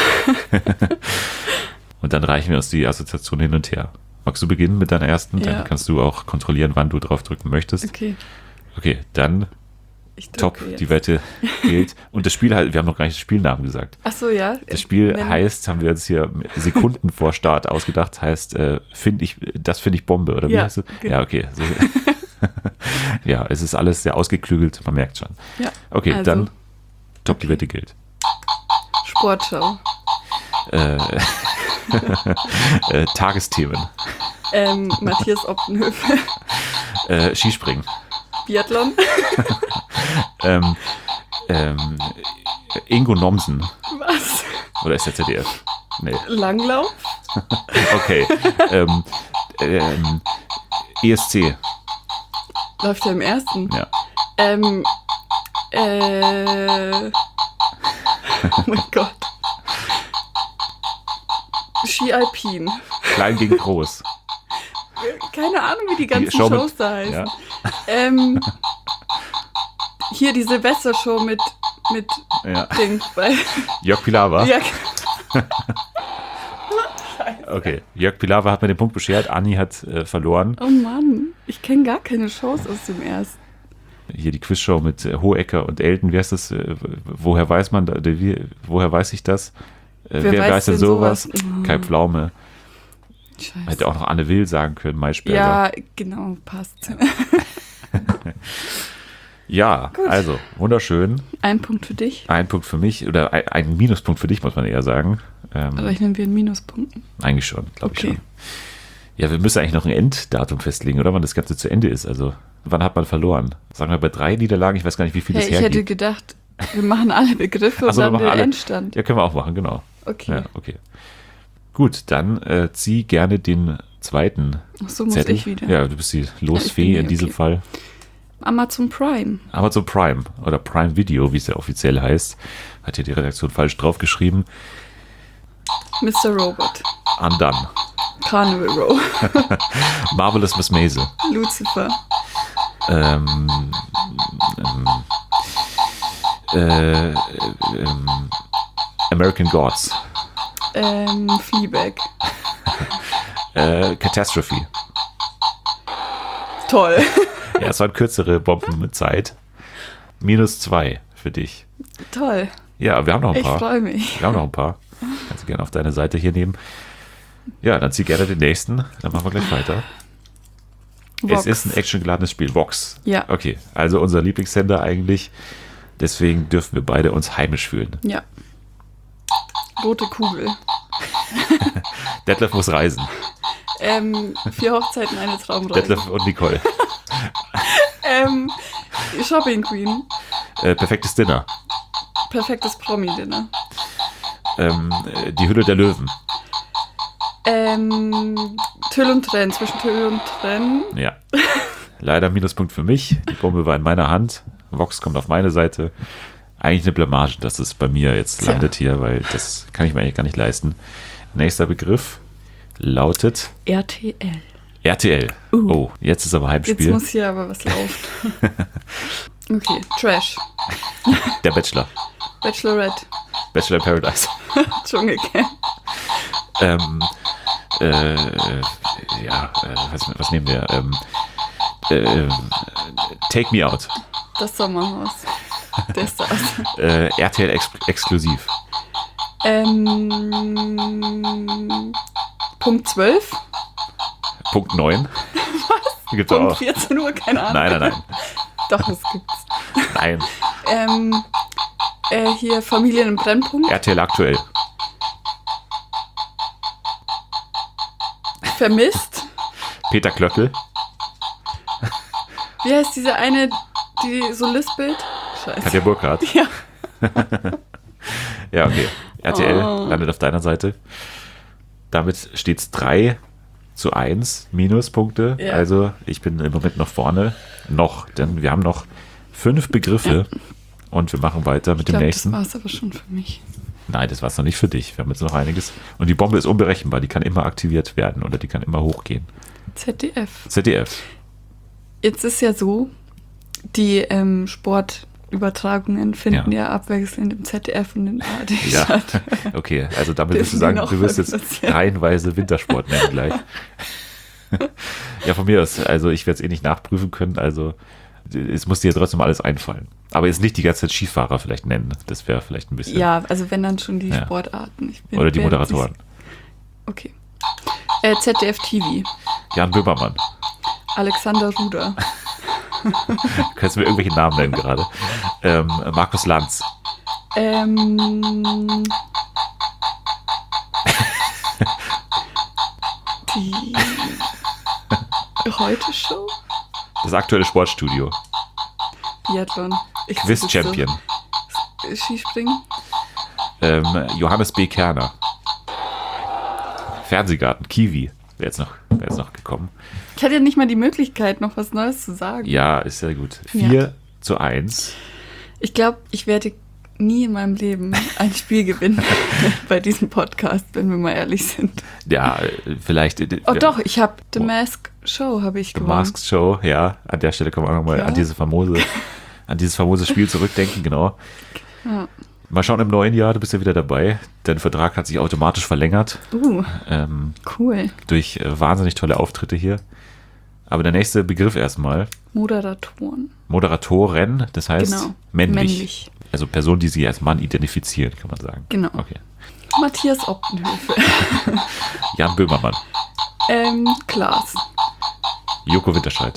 Und dann reichen wir uns die Assoziation hin und her. Magst du beginnen mit deiner ersten? Ja. Dann kannst du auch kontrollieren, wann du drauf drücken möchtest. Okay. Okay, dann Ich drücke top, jetzt. die Wette gilt. Und das Spiel, halt- wir haben noch gar nicht den Spielnamen gesagt. Ach so, ja. Das Spiel Nenn- heißt, haben wir uns hier Sekunden vor Start ausgedacht, heißt, äh, finde ich, das finde ich Bombe, oder wie Ja, heißt es? genau. Ja, okay. So. Ja, es ist alles sehr ausgeklügelt, man merkt schon. Ja. Okay, Also, dann top, die Wette gilt. Sportschau. Äh, äh, Tagesthemen. Ähm, Matthias Optenhöfe. Äh, Skispringen. Biathlon. Ähm, ähm, Ingo Nomsen. Was? Oder ist der Z D F? Nee. Langlauf. Okay. ähm, ähm, E S C. Läuft ja im ersten. Ja. Ähm, äh, oh mein Gott. Ski Alpin. Klein gegen groß. Keine Ahnung, wie die ganzen Die Show mit- Shows da heißen. Ja. Ähm, hier die Silvestershow mit, mit Ja. Ding. Bei, Jörg Pilawa. ja, Okay. Jörg Pilawa hat mir den Punkt beschert. Anni hat äh, verloren. oh Mann, ich kenne gar keine Shows aus dem ersten. Hier die Quizshow mit äh, Hohecker und Elton. Wie heißt das? Äh, woher weiß man, da- wie, woher weiß ich das? Äh, Wer weiß denn denn sowas? sowas? Kai Pflaume. Scheiße. Hätte auch noch Anne Will sagen können, Maischberger. Ja, genau, passt. Ja, Gut. also wunderschön. Ein Punkt für dich. Ein Punkt für mich oder ein, ein Minuspunkt für dich, muss man eher sagen. Ähm, Rechnen wir in Minuspunkten. eigentlich schon, glaube ich Okay. schon. Ja, wir müssen eigentlich noch ein Enddatum festlegen, oder? Wann das Ganze zu Ende ist. Also, wann hat man verloren? Sagen wir bei drei Niederlagen, ich weiß gar nicht, wie viel Hey, es ich hätte hergibt. gedacht, wir machen alle Begriffe Ach und so, wir dann machen den alle. Endstand. Ja, können wir auch machen, genau. Okay. Ja, okay. Gut, dann äh, zieh gerne den zweiten Ach so, muss Zettel. ich wieder. Ja, du bist die Ja, ich bin Losfee hier, in diesem okay. Fall. Amazon Prime. Amazon Prime oder Prime Video, wie es ja offiziell heißt, hat hier die Redaktion falsch draufgeschrieben. Mister Robot. Undone. Carnival Row. Marvelous Miss Maisel. Lucifer. Ähm, ähm, äh, ähm, American Gods. Ähm, Fleabag. Äh, Catastrophe. Toll. Ja, es waren kürzere Bomben mit Zeit. Minus zwei für dich. Toll. Ja, wir haben noch ein Ich paar. freue mich. Wir haben noch ein paar. Kannst du gerne auf deine Seite hier nehmen. Ja, dann zieh gerne den nächsten. Dann machen wir gleich weiter. Vox. Es ist ein actiongeladenes Spiel. Vox. Ja. Okay, also unser Lieblingssender eigentlich. Deswegen dürfen wir beide uns heimisch fühlen. Ja. Rote Kugel. Detlef muss reisen. Ähm, vier Hochzeiten, eine Traumreise. Detlef und Nicole. Ähm, Shopping Queen. Äh, perfektes Dinner. Perfektes Promi-Dinner. Ähm, äh, die Hülle der Löwen. Ähm, Tüll und Tränen. Zwischen Tüll und Tränen. Ja. Leider Minuspunkt für mich. Die Bombe war in meiner Hand. Vox kommt auf meine Seite. Eigentlich eine Blamage, dass es bei mir jetzt Tja. landet hier, weil das kann ich mir eigentlich gar nicht leisten. Nächster Begriff lautet R T L. R T L. Uh. Oh, jetzt ist aber Jetzt Heimspiel. muss hier aber was laufen. Okay, Trash. Der Bachelor. Bachelorette. Bachelor in Paradise. Dschungelcamp. ähm, äh, ja, äh, was, was nehmen wir? Ähm, äh, Take Me Out. Das Sommerhaus. Der Stars. Äh, R T L ex exklusiv. Ähm, Punkt zwölf. Punkt neun. Was? Gibt's Punkt auch. vierzehn Uhr, keine Ahnung. Nein, nein, nein. Doch, das gibt's. Nein. Ähm, äh, hier Familien im Brennpunkt. R T L aktuell. Vermisst. Peter Klöckl. Wie heißt diese eine, die so lispelt? Scheiße. Katja Burkhardt. Ja. Ja, okay. R T L Oh. landet auf deiner Seite. Damit steht es drei zu eins Minuspunkte. Ja. Also ich bin im Moment noch vorne. Noch, denn wir haben noch fünf Begriffe und wir machen weiter mit Ich dem glaube, das nächsten. war es aber schon für mich. Nein, das war es noch nicht für dich. Wir haben jetzt noch einiges. Und die Bombe ist unberechenbar. Die kann immer aktiviert werden oder die kann immer hochgehen. Z D F. Z D F. Jetzt ist ja so, die ähm, Sportübertragungen finden ja. Ja. abwechselnd im Z D F und in A R D Ja, statt. okay. Also damit wirst du Dürfen sagen, die noch du wirst jetzt produzieren? reihenweise Wintersport nennen gleich. Ja, von mir aus. Also ich werde es eh nicht nachprüfen können. Also es muss dir trotzdem alles einfallen. Aber jetzt nicht die ganze Zeit Skifahrer vielleicht nennen. Das wäre vielleicht ein bisschen. Ja, also wenn dann schon die Ja. Sportarten. Ich bin, Oder die wer- Moderatoren. Okay. Äh, Z D F T V. Jan Böhmermann. Alexander Ruder. Kannst du mir irgendwelche Namen nennen gerade? Ähm, Markus Lanz. Ähm, die Heute-Show? Das aktuelle Sportstudio. Biathlon. Ich Quiz-Champion. sitze. Skispringen? Ähm, Johannes B. Kerner. Fernsehgarten. Kiwi. Wäre jetzt, noch- wär jetzt noch gekommen. Ich hatte ja nicht mal die Möglichkeit, noch was Neues zu sagen. Ja, ist sehr gut. vier zu eins. Ich glaube, ich werde nie in meinem Leben ein Spiel gewinnen bei diesem Podcast, wenn wir mal ehrlich sind. Ja, äh, vielleicht. äh, Oh ja, doch, ich habe The Oh. Mask Show habe ich The gewonnen. Masked Show, ja. An der Stelle können wir auch nochmal Ja. an diese famose, an dieses famose Spiel zurückdenken, genau. Ja. Mal schauen im neuen Jahr, du bist ja wieder dabei. Dein Vertrag hat sich automatisch verlängert. Uh, Ähm, cool. durch äh, wahnsinnig tolle Auftritte hier. Aber der nächste Begriff erstmal. Moderatoren. Moderatoren, das heißt Genau. männlich. Männlich. Also Person, die sich als Mann identifizieren, kann man sagen. Genau. Okay. Matthias Optenhöfe. Jan Böhmermann, ähm, Klaas. Joko Winterscheid,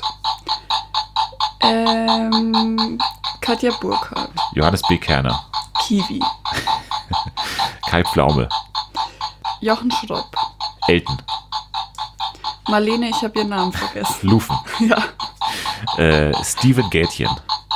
Ähm, Katja Burkhardt. Johannes B. Kerner, Kiwi. Kai Pflaume, Jochen Schropp. Elton, Marlene, ich habe ihren Namen vergessen. Lufen, Ja. äh, Steven Gätchen,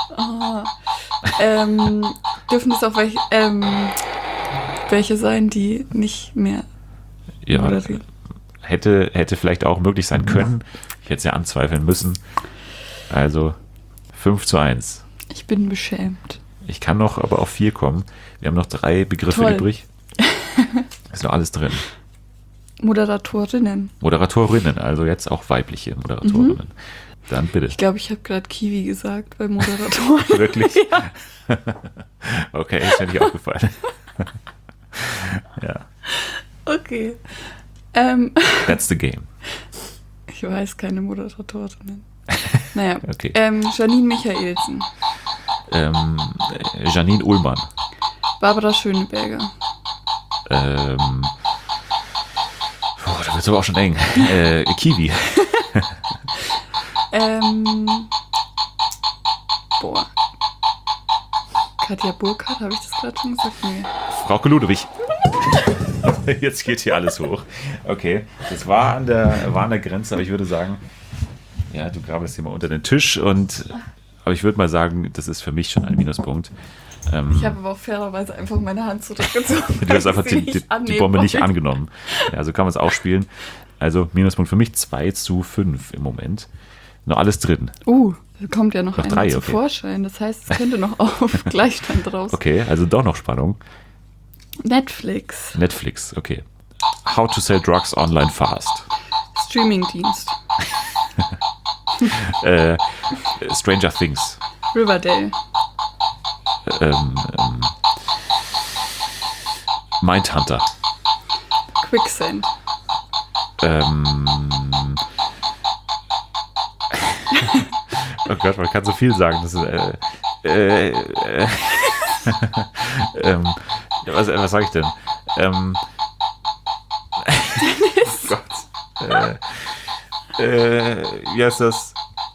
Ähm, dürfen es auch welche, ähm, welche sein, die nicht mehr ja, moderieren? hätte, hätte vielleicht auch möglich sein können. Ich hätte es ja anzweifeln müssen. Also fünf zu eins. Ich bin beschämt. Ich kann noch aber auf vier kommen. Wir haben noch drei Begriffe Toll. übrig. Ist noch alles drin. Moderatorinnen. Moderatorinnen, also jetzt auch weibliche Moderatorinnen. Dann bitte. Ich glaube, ich habe gerade Kiwi gesagt bei Moderatoren. Wirklich? Okay, ist mir nicht aufgefallen. Ja, Okay. Ähm, that's the game. ich weiß keine Moderatorinnen. Naja. Okay. Ähm, Janine Michaelsen. Ähm, äh, Janine Ullmann. Barbara Schöneberger. Ähm, oh, da wird es aber auch schon eng. Äh, Kiwi. Ähm, boah. Katja Burkhardt, habe ich das gerade schon gesagt? Nee. Frauke Ludewig. Jetzt geht hier alles hoch. Okay, das war an der, war an der Grenze, aber ich würde sagen, ja, du grabst hier mal unter den Tisch und, aber ich würde mal sagen, das ist für mich schon ein Minuspunkt. Ähm, Ich habe aber auch fairerweise einfach meine Hand zurückgezogen. du hast einfach weil ich die, sie die, nicht die annehmen Bombe nicht wollte. angenommen. Ja, also kann man es auch spielen. Also Minuspunkt für mich, zwei zu fünf im Moment. Noch alles drin. Uh, da kommt ja noch, Noch einer drei, zu okay. Vorschein. Das heißt, es könnte noch auf Gleichstand raus. Okay, also doch noch Spannung. Netflix. Netflix, okay. How to sell drugs online fast. Streamingdienst. äh, Stranger Things. Riverdale. Ähm, ähm, Mindhunter. Quicksand. Ähm, oh Gott, man kann so viel sagen. Das ist, äh, äh, äh, ähm, was, was sage ich denn? Ähm, oh Gott. Äh, äh, wie heißt das?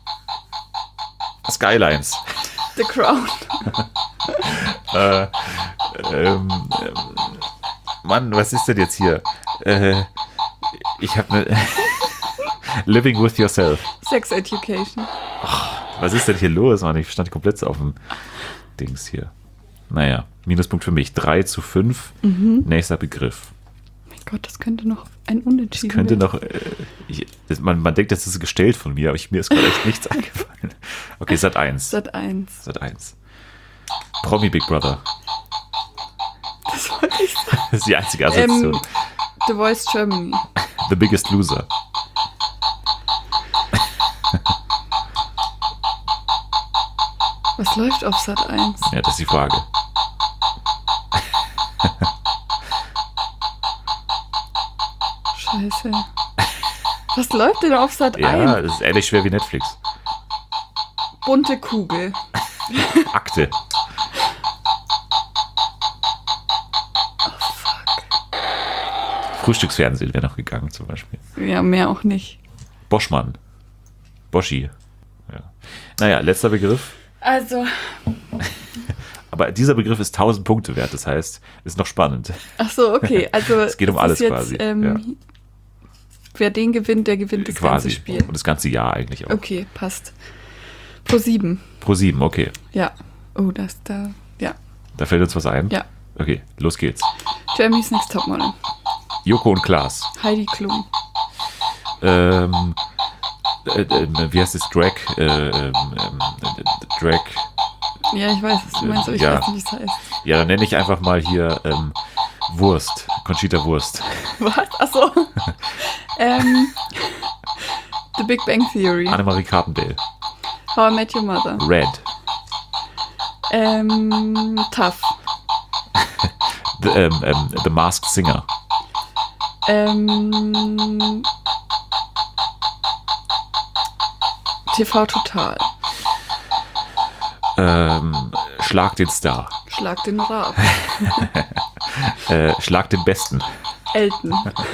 Skylines. The Crown. äh, ähm, ähm, Mann, was ist denn jetzt hier? Äh, ich habe eine Living with Yourself. Sex Education. Was ist denn hier los, Mann? Ich stand komplett auf dem Dings hier. Naja, Minuspunkt für mich. drei zu fünf. Mhm. Nächster Begriff. Mein Gott, das könnte noch ein Unentschieden Das könnte werden. noch... Äh, ich, das, man, man denkt, das ist gestellt von mir, aber ich, mir ist gerade echt nichts eingefallen. Okay, Sat eins. Sat eins. Sat eins. Promi Big Brother. Das wollte ich sagen. Das ist die einzige Assoziation. Ähm, The Voice Germany. The Biggest Loser. Was läuft auf Sat eins? Ja, das ist die Frage. Scheiße. Was läuft denn auf Sat Ja, eins? das ist ähnlich schwer wie Netflix. Bunte Kugel. Akte. Frühstücksfernsehen wäre noch gegangen zum Beispiel. Ja, mehr auch nicht. Boschmann. Boschi. Ja. Naja, letzter Begriff. Also, Aber dieser Begriff ist tausend Punkte wert, das heißt, ist noch spannend. ach so, okay. Also, Es geht um ist alles jetzt, quasi, Ähm, ja. Wer den gewinnt, der gewinnt das Quasi. ganze Spiel. Und das ganze Jahr eigentlich auch. Okay, passt. Pro sieben. Pro sieben, okay. Ja. Oh, das da. Ja. Da fällt uns was ein? Ja. Okay, los geht's. Jeremy's Next Topmodel. Joko und Klaas. Heidi Klum. Ähm, äh, äh, wie heißt das? Drag? Äh, ähm, äh, Drag. Ja, ich weiß, was du meinst, aber ich Ja. weiß nicht, wie es heißt. Ja, dann nenne ich einfach mal hier ähm, Wurst. Conchita Wurst. Was? Achso. ähm, The Big Bang Theory. Annemarie Carpendale. How I Met Your Mother. Red. Ähm, Tough. The, ähm, ähm, The Masked Singer. Ähm, T V Total. Ähm, Schlag den Star. Schlag den Rab. Äh, Schlag den Besten. Elton.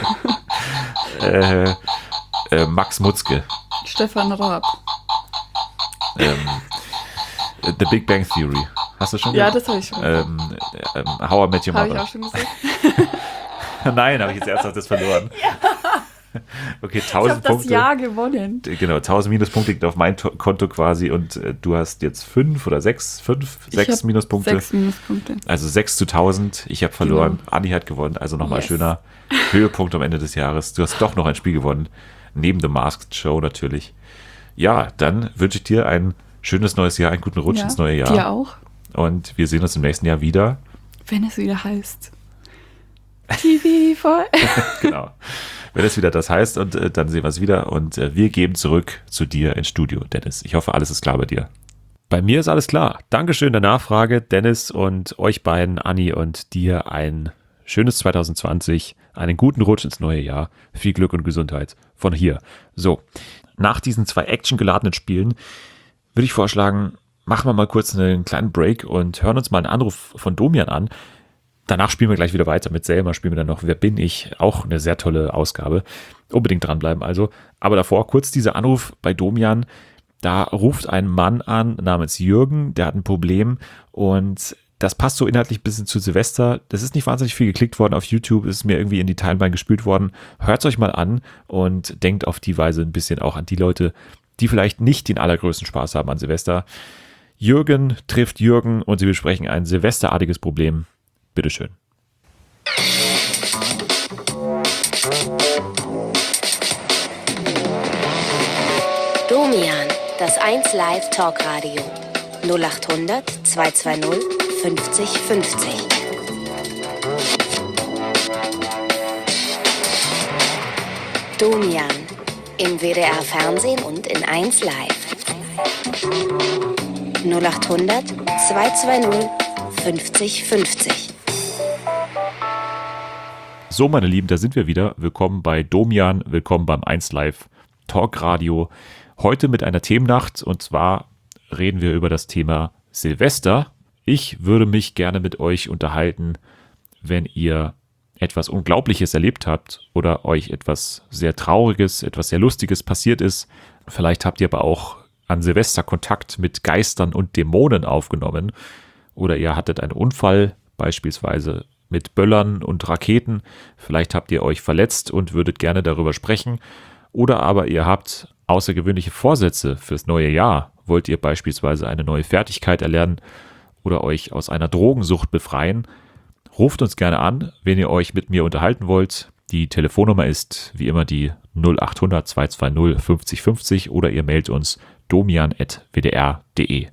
Äh, äh, Max Mutzke. Stefan Raab. Ähm, The Big Bang Theory. Hast du schon Ja, gesagt? das habe ich schon gesagt. Ähm, ähm, How I Met Your Habe ich Mother. auch schon gesagt. Nein, habe ich jetzt ernsthaft das verloren. Okay, Ich habe tausend das Punkte. Jahr gewonnen. Genau, tausend Minuspunkte liegt auf mein To- Konto quasi und äh, du hast jetzt fünf oder sechs, fünf, Ich sechs hab Minuspunkte. Sechs Minuspunkte. Also sechs zu tausend. Ich habe verloren. Genau. Anni hat gewonnen. Also nochmal Yes. schöner Höhepunkt am Ende des Jahres. Du hast doch noch ein Spiel gewonnen. Neben The Masked Show natürlich. Ja, dann wünsche ich dir ein schönes neues Jahr, einen guten Rutsch Ja, ins neue Jahr. dir auch, Und wir sehen uns im nächsten Jahr wieder. wenn es wieder heißt. T V voll. Genau. Wenn es wieder das heißt und äh, dann sehen wir es wieder und äh, wir geben zurück zu dir ins Studio, Dennis. Ich hoffe, alles ist klar bei dir. Bei mir ist alles klar. Dankeschön der Nachfrage, Dennis, und euch beiden, Anni, und dir ein schönes zwanzig zwanzig, einen guten Rutsch ins neue Jahr, viel Glück und Gesundheit von hier. So, nach diesen zwei actiongeladenen Spielen würde ich vorschlagen, machen wir mal kurz einen kleinen Break und hören uns mal einen Anruf von Domian an. Danach spielen wir gleich wieder weiter. Mit Selma spielen wir dann noch Wer bin ich? Auch eine sehr tolle Ausgabe. Unbedingt dranbleiben also. Aber davor kurz dieser Anruf bei Domian. Da ruft ein Mann an namens Jürgen, der hat ein Problem und das passt so inhaltlich ein bisschen zu Silvester. Das ist nicht wahnsinnig viel geklickt worden auf YouTube, ist mir irgendwie in die Timeline gespült worden. Hört es euch mal an und denkt auf die Weise ein bisschen auch an die Leute, die vielleicht nicht den allergrößten Spaß haben an Silvester. Jürgen trifft Jürgen und sie besprechen ein silvesterartiges Problem. Bitteschön. Domian, das eins Live Talkradio. null acht hundert zweihundertzweißig fünfzig fünfzig. Domian, Im W D R Fernsehen und in eins Live. null acht hundert zweihundertzweißig fünfzig fünfzig. So, meine Lieben, da sind wir wieder. Willkommen bei Domian, willkommen beim eins Live Talkradio. Heute mit einer Themennacht, und zwar reden wir über das Thema Silvester. Ich würde mich gerne mit euch unterhalten, wenn ihr etwas Unglaubliches erlebt habt oder euch etwas sehr Trauriges, etwas sehr Lustiges passiert ist. Vielleicht habt ihr aber auch an Silvester Kontakt mit Geistern und Dämonen aufgenommen oder ihr hattet einen Unfall, beispielsweise mit Böllern und Raketen. Vielleicht habt ihr euch verletzt und würdet gerne darüber sprechen. Oder aber ihr habt außergewöhnliche Vorsätze fürs neue Jahr. Wollt ihr beispielsweise eine neue Fertigkeit erlernen oder euch aus einer Drogensucht befreien? Ruft uns gerne an, wenn ihr euch mit mir unterhalten wollt. Die Telefonnummer ist wie immer die null acht hundert zweihundertzweißig fünfzig fünfzig oder ihr mailt uns domian at w d r punkt d e.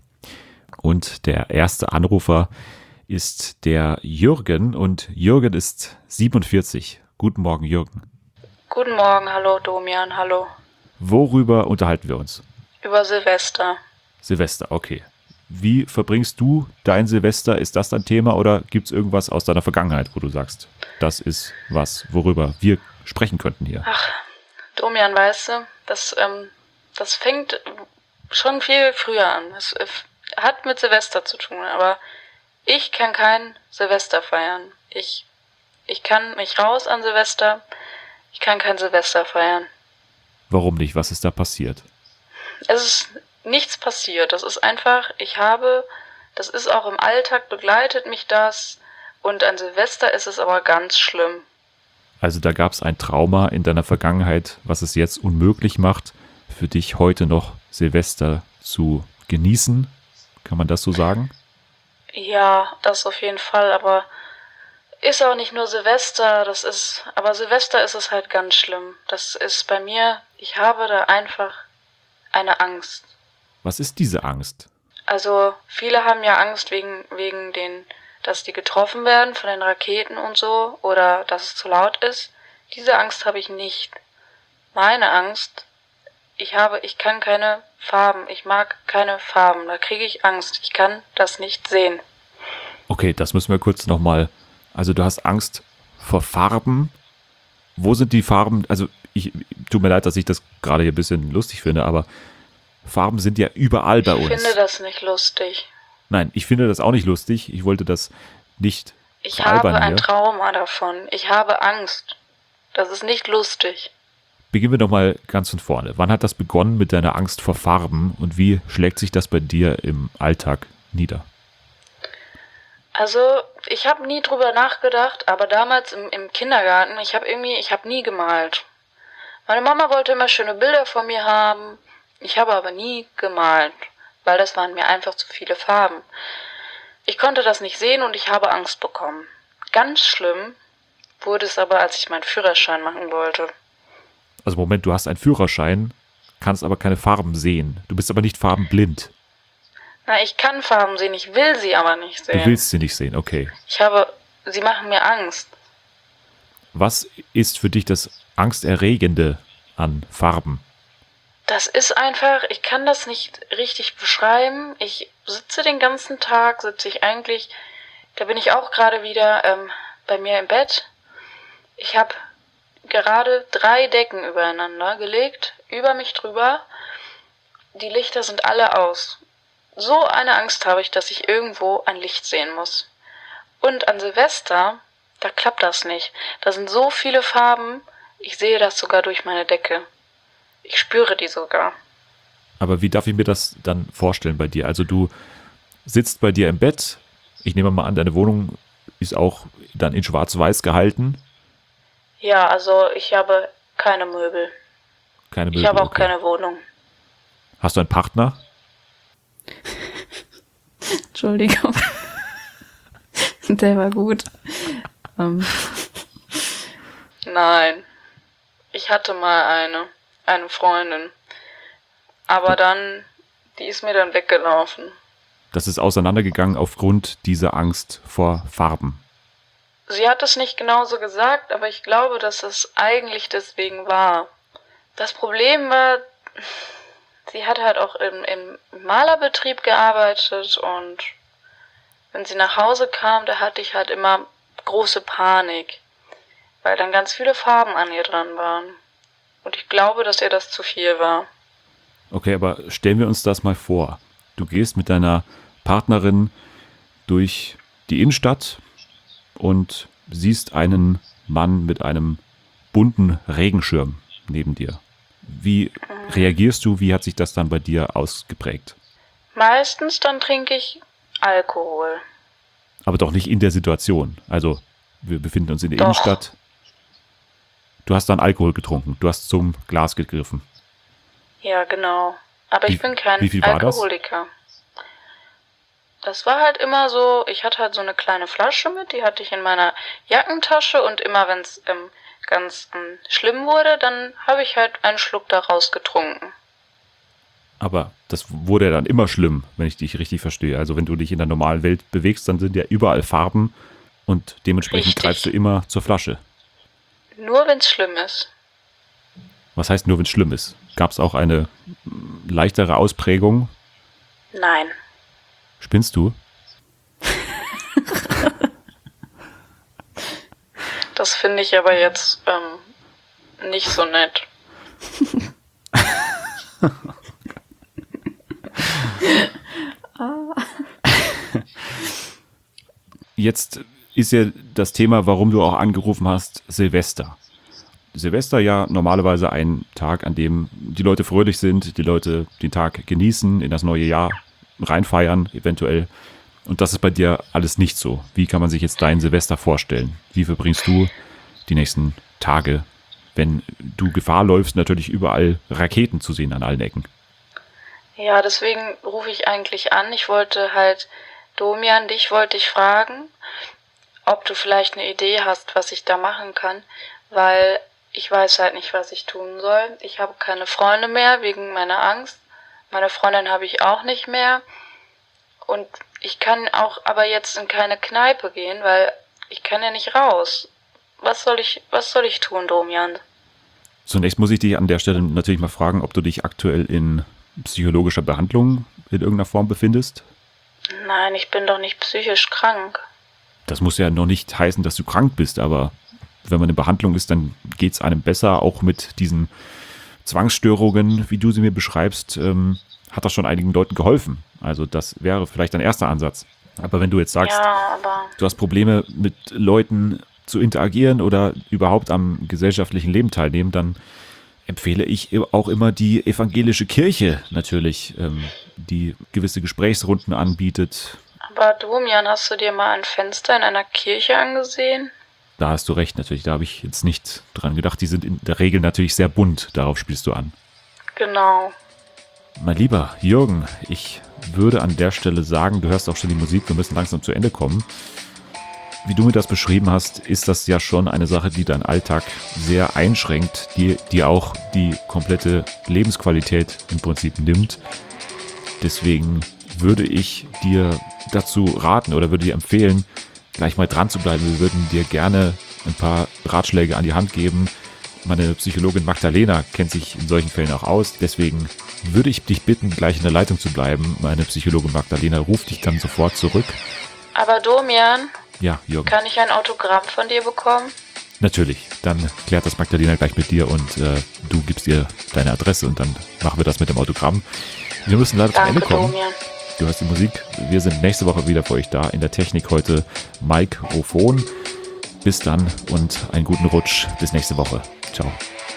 Und der erste Anrufer ist der Jürgen und Jürgen ist siebenundvierzig. Guten Morgen, Jürgen. Guten Morgen, hallo Domian, hallo. Worüber unterhalten wir uns? Über Silvester. Silvester, okay. Wie verbringst du dein Silvester? Ist das dein Thema oder gibt es irgendwas aus deiner Vergangenheit, wo du sagst, das ist was, worüber wir sprechen könnten hier? Ach, Domian, weißt du, das, ähm, das fängt schon viel früher an. Es äh, hat mit Silvester zu tun, aber ich kann kein Silvester feiern. Ich, ich kann nicht raus an Silvester. Ich kann kein Silvester feiern. Warum nicht? Was ist da passiert? Es ist nichts passiert. Das ist einfach, ich habe, das ist auch im Alltag, begleitet mich das. Und an Silvester ist es aber ganz schlimm. Also da gab es ein Trauma in deiner Vergangenheit, was es jetzt unmöglich macht, für dich heute noch Silvester zu genießen. Kann man das so sagen? Ja, das auf jeden Fall, aber ist auch nicht nur Silvester, das ist, aber Silvester ist es halt ganz schlimm. Das ist bei mir, ich habe da einfach eine Angst. Was ist diese Angst? Also viele haben ja Angst wegen, wegen den, dass die getroffen werden von den Raketen und so oder dass es zu laut ist. Diese Angst habe ich nicht. Meine Angst, ich habe, ich kann keine Farben, ich mag keine Farben, da kriege ich Angst, ich kann das nicht sehen. Okay, das müssen wir kurz nochmal, also du hast Angst vor Farben. Wo sind die Farben, also ich, tut mir leid, dass ich das gerade hier ein bisschen lustig finde, aber Farben sind ja überall bei uns. Ich finde das nicht lustig. Nein, ich finde das auch nicht lustig, ich wollte das nicht Ich habe veralbern ein hier. Trauma davon, ich habe Angst, das ist nicht lustig. Beginnen wir doch mal ganz von vorne. Wann hat das begonnen mit deiner Angst vor Farben und wie schlägt sich das bei dir im Alltag nieder? Also, ich habe nie drüber nachgedacht, aber damals im, im Kindergarten, ich habe irgendwie, ich habe nie gemalt. Meine Mama wollte immer schöne Bilder von mir haben, ich habe aber nie gemalt, weil das waren mir einfach zu viele Farben. Ich konnte das nicht sehen und ich habe Angst bekommen. Ganz schlimm wurde es aber, als ich meinen Führerschein machen wollte. Also Moment, du hast einen Führerschein, kannst aber keine Farben sehen. Du bist aber nicht farbenblind. Na, ich kann Farben sehen, ich will sie aber nicht sehen. Du willst sie nicht sehen, okay. Ich habe, sie machen mir Angst. Was ist für dich das Angsterregende an Farben? Das ist einfach, ich kann das nicht richtig beschreiben. Ich sitze den ganzen Tag, sitze ich eigentlich, da bin ich auch gerade wieder ähm, bei mir im Bett. Ich habe gerade drei Decken übereinander gelegt, über mich drüber. Die Lichter sind alle aus. So eine Angst habe ich, dass ich irgendwo ein Licht sehen muss. Und an Silvester, da klappt das nicht. Da sind so viele Farben, ich sehe das sogar durch meine Decke. Ich spüre die sogar. Aber wie darf ich mir das dann vorstellen bei dir? Also du sitzt bei dir im Bett, ich nehme mal an, deine Wohnung ist auch dann in schwarz-weiß gehalten. Ja, also ich habe keine Möbel. Keine Möbel, Ich habe auch okay. keine Wohnung. Hast du einen Partner? Entschuldigung. Der war gut. Ähm. Nein. Ich hatte mal eine, eine Freundin. Aber dann, die ist mir dann weggelaufen. Das ist auseinandergegangen aufgrund dieser Angst vor Farben. Sie hat es nicht genauso gesagt, aber ich glaube, dass es eigentlich deswegen war. das Problem war, sie hat halt auch im, im Malerbetrieb gearbeitet und wenn sie nach Hause kam, da hatte ich halt immer große Panik, weil dann ganz viele Farben an ihr dran waren. Und ich glaube, dass ihr das zu viel war. Okay, aber stellen wir uns das mal vor. Du gehst mit deiner Partnerin durch die Innenstadt und siehst einen Mann mit einem bunten Regenschirm neben dir. Wie reagierst du? Wie hat sich das dann bei dir ausgeprägt? Meistens dann trinke ich Alkohol. Aber doch nicht in der Situation. Also, wir befinden uns in der Doch. Innenstadt. Du hast dann Alkohol getrunken. Du hast zum Glas gegriffen. Ja, genau. Aber Wie- ich bin kein wie viel war das? Alkoholiker. Das war halt immer so, ich hatte halt so eine kleine Flasche mit, die hatte ich in meiner Jackentasche und immer wenn es ähm, ganz ähm, schlimm wurde, dann habe ich halt einen Schluck daraus getrunken. Aber das wurde ja dann immer schlimm, wenn ich dich richtig verstehe. Also wenn du dich in der normalen Welt bewegst, dann sind ja überall Farben und dementsprechend Richtig. greifst du immer zur Flasche. Nur wenn es schlimm ist. Was heißt nur, wenn es schlimm ist? Gab es auch eine mm, leichtere Ausprägung? Nein. Spinnst du? Das finde ich aber jetzt ähm, nicht so nett. Jetzt ist ja das Thema, warum du auch angerufen hast, Silvester. Silvester ja normalerweise ein Tag, an dem die Leute fröhlich sind, die Leute den Tag genießen, in das neue Jahr reinfeiern eventuell. Und das ist bei dir alles nicht so. Wie kann man sich jetzt dein Silvester vorstellen? Wie verbringst du die nächsten Tage, wenn du Gefahr läufst, natürlich überall Raketen zu sehen an allen Ecken? Ja, deswegen rufe ich eigentlich an. Ich wollte halt, Domian, dich wollte ich fragen, ob du vielleicht eine Idee hast, was ich da machen kann, weil ich weiß halt nicht, was ich tun soll. Ich habe keine Freunde mehr wegen meiner Angst. Meine Freundin habe ich auch nicht mehr. Und ich kann auch aber jetzt in keine Kneipe gehen, weil ich kann ja nicht raus. Was soll ich, was soll ich tun, Domian? Zunächst muss ich dich an der Stelle natürlich mal fragen, ob du dich aktuell in psychologischer Behandlung in irgendeiner Form befindest. Nein, ich bin doch nicht psychisch krank. Das muss ja noch nicht heißen, dass du krank bist, aber wenn man in Behandlung ist, dann geht es einem besser, auch mit diesen Zwangsstörungen, wie du sie mir beschreibst, ähm, hat das schon einigen Leuten geholfen. Also das wäre vielleicht ein erster Ansatz. Aber wenn du jetzt sagst, Ja, aber du hast Probleme mit Leuten zu interagieren oder überhaupt am gesellschaftlichen Leben teilnehmen, dann empfehle ich auch immer die evangelische Kirche natürlich, ähm, die gewisse Gesprächsrunden anbietet. Aber Domian, hast du dir mal ein Fenster in einer Kirche angesehen? Da hast du recht, natürlich, da habe ich jetzt nicht dran gedacht. Die sind in der Regel natürlich sehr bunt, darauf spielst du an. Genau. Mein lieber Jürgen, ich würde an der Stelle sagen, du hörst auch schon die Musik, wir müssen langsam zu Ende kommen. Wie du mir das beschrieben hast, ist das ja schon eine Sache, die deinen Alltag sehr einschränkt, die dir auch die komplette Lebensqualität im Prinzip nimmt. Deswegen würde ich dir dazu raten oder würde dir empfehlen, gleich mal dran zu bleiben. Wir würden dir gerne ein paar Ratschläge an die Hand geben. Meine Psychologin Magdalena kennt sich in solchen Fällen auch aus. Deswegen würde ich dich bitten, gleich in der Leitung zu bleiben. Meine Psychologin Magdalena ruft dich dann sofort zurück. Aber Domian, Ja, Jürgen. kann ich ein Autogramm von dir bekommen? Natürlich. Dann klärt das Magdalena gleich mit dir und äh, du gibst ihr deine Adresse und dann machen wir das mit dem Autogramm. Wir müssen leider zum Ende Danke, kommen. Domian. Du hörst die Musik. Wir sind nächste Woche wieder für euch da. In der Technik heute Mikrofon. Bis dann und einen guten Rutsch. Bis nächste Woche. Ciao.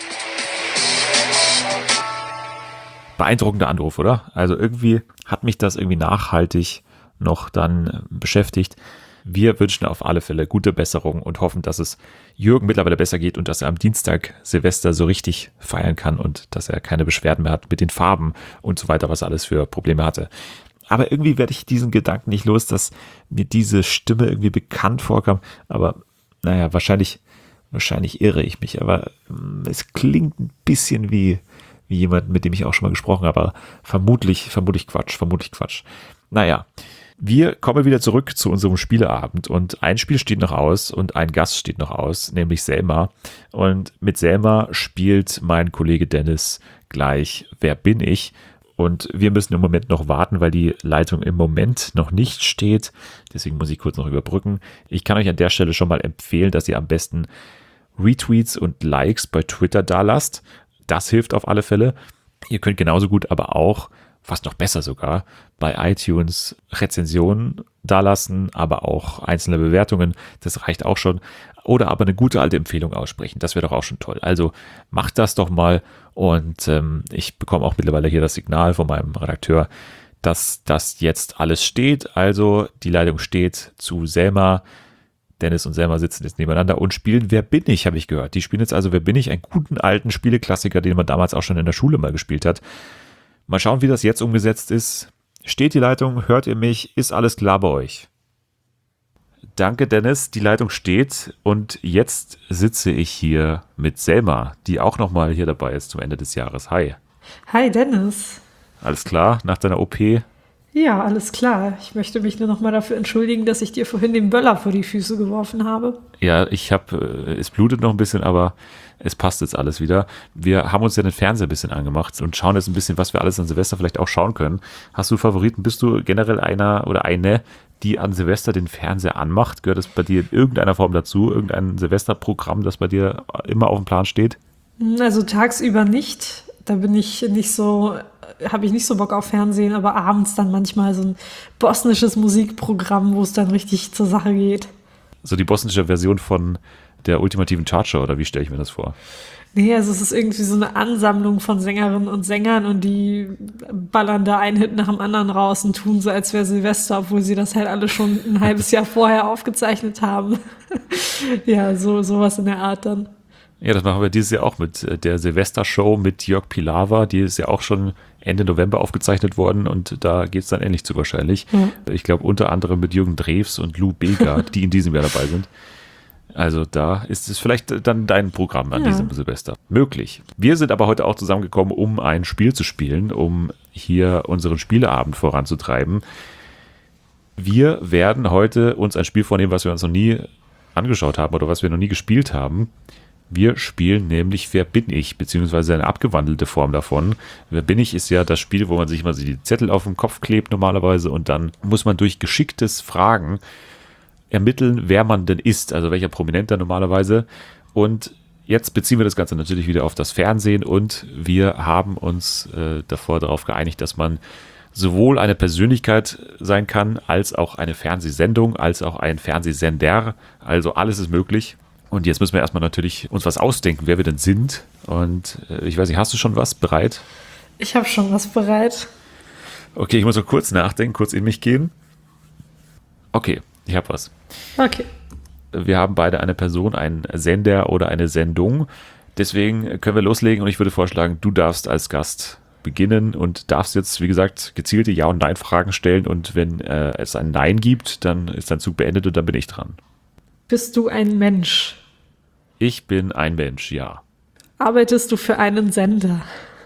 Beeindruckender Anruf, oder? Also irgendwie hat mich das irgendwie nachhaltig noch dann beschäftigt. Wir wünschen auf alle Fälle gute Besserung und hoffen, dass es Jürgen mittlerweile besser geht und dass er am Dienstag Silvester so richtig feiern kann und dass er keine Beschwerden mehr hat mit den Farben und so weiter, was er alles für Probleme hatte. Aber irgendwie werde ich diesen Gedanken nicht los, dass mir diese Stimme irgendwie bekannt vorkam. Aber naja, wahrscheinlich, wahrscheinlich irre ich mich. Aber ähm, es klingt ein bisschen wie, wie jemand, mit dem ich auch schon mal gesprochen habe. Aber vermutlich, vermutlich Quatsch, vermutlich Quatsch. Naja, Wir kommen wieder zurück zu unserem Spieleabend und ein Spiel steht noch aus und ein Gast steht noch aus, nämlich Selma. Und mit Selma spielt mein Kollege Dennis gleich Wer bin ich? Und wir müssen im Moment noch warten, weil die Leitung im Moment noch nicht steht. Deswegen muss ich kurz noch überbrücken. Ich kann euch an der Stelle schon mal empfehlen, dass ihr am besten Retweets und Likes bei Twitter dalasst. Das hilft auf alle Fälle. Ihr könnt genauso gut aber auch, fast noch besser sogar, bei iTunes Rezensionen dalassen, aber auch einzelne Bewertungen. Das reicht auch schon. Oder aber eine gute alte Empfehlung aussprechen. Das wäre doch auch schon toll. Also macht das doch mal. Und ähm, ich bekomme auch mittlerweile hier das Signal von meinem Redakteur, dass das jetzt alles steht. Also die Leitung steht zu Selma. Dennis und Selma sitzen jetzt nebeneinander und spielen Wer bin ich, habe ich gehört. Die spielen jetzt also Wer bin ich, einen guten alten Spieleklassiker, den man damals auch schon in der Schule mal gespielt hat. Mal schauen, wie das jetzt umgesetzt ist. Steht die Leitung? Hört ihr mich? Ist alles klar bei euch? Danke, Dennis. Die Leitung steht und jetzt sitze ich hier mit Selma, die auch nochmal hier dabei ist zum Ende des Jahres. Hi. Hi, Dennis. Alles klar nach deiner O P? Ja, alles klar. Ich möchte mich nur noch mal dafür entschuldigen, dass ich dir vorhin den Böller vor die Füße geworfen habe. Ja, ich habe, es blutet noch ein bisschen, aber es passt jetzt alles wieder. Wir haben uns ja den Fernseher ein bisschen angemacht und schauen jetzt ein bisschen, was wir alles an Silvester vielleicht auch schauen können. Hast du Favoriten? Bist du generell einer oder eine, die an Silvester den Fernseher anmacht? Gehört das bei dir in irgendeiner Form dazu? Irgendein Silvesterprogramm, das bei dir immer auf dem Plan steht? Also tagsüber nicht. Da bin ich nicht so, habe ich nicht so Bock auf Fernsehen, aber abends dann manchmal so ein bosnisches Musikprogramm, wo es dann richtig zur Sache geht. So die bosnische Version von der ultimativen Chartshow, oder wie stelle ich mir das vor? Nee, also es ist irgendwie so eine Ansammlung von Sängerinnen und Sängern und die ballern da einen Hit nach dem anderen raus und tun so, als wäre Silvester, obwohl sie das halt alle schon ein halbes Jahr vorher aufgezeichnet haben. Ja, so sowas in der Art dann. Ja, das machen wir dieses Jahr auch mit der Silvester-Show mit Jörg Pilawa. Die ist ja auch schon Ende November aufgezeichnet worden und da geht es dann ähnlich zu wahrscheinlich. Mhm. Ich glaube unter anderem mit Jürgen Drews und Lou Bega, die in diesem Jahr dabei sind. Also da ist es vielleicht dann dein Programm an ja. diesem Silvester. Möglich. Wir sind aber heute auch zusammengekommen, um ein Spiel zu spielen, um hier unseren Spieleabend voranzutreiben. Wir werden heute uns ein Spiel vornehmen, was wir uns noch nie angeschaut haben oder was wir noch nie gespielt haben. Wir spielen nämlich Wer bin ich, beziehungsweise eine abgewandelte Form davon. Wer bin ich ist ja das Spiel, wo man sich mal so die Zettel auf den Kopf klebt normalerweise und dann muss man durch geschicktes Fragen ermitteln, wer man denn ist, also welcher Prominenter normalerweise. Und jetzt beziehen wir das Ganze natürlich wieder auf das Fernsehen und wir haben uns äh, davor darauf geeinigt, dass man sowohl eine Persönlichkeit sein kann, als auch eine Fernsehsendung, als auch ein Fernsehsender. Also alles ist möglich. Und jetzt müssen wir erstmal natürlich uns was ausdenken, wer wir denn sind. Und äh, ich weiß nicht, hast du schon was bereit? Ich habe schon was bereit. Okay, ich muss noch kurz nachdenken, kurz in mich gehen. Okay, ich habe was. Okay. Wir haben beide eine Person, einen Sender oder eine Sendung. Deswegen können wir loslegen und ich würde vorschlagen, du darfst als Gast beginnen und darfst jetzt, wie gesagt, gezielte Ja- und Nein-Fragen stellen. Und wenn äh, es ein Nein gibt, dann ist dein Zug beendet und dann bin ich dran. Bist du ein Mensch? Ich bin ein Mensch, ja. Arbeitest du für einen Sender?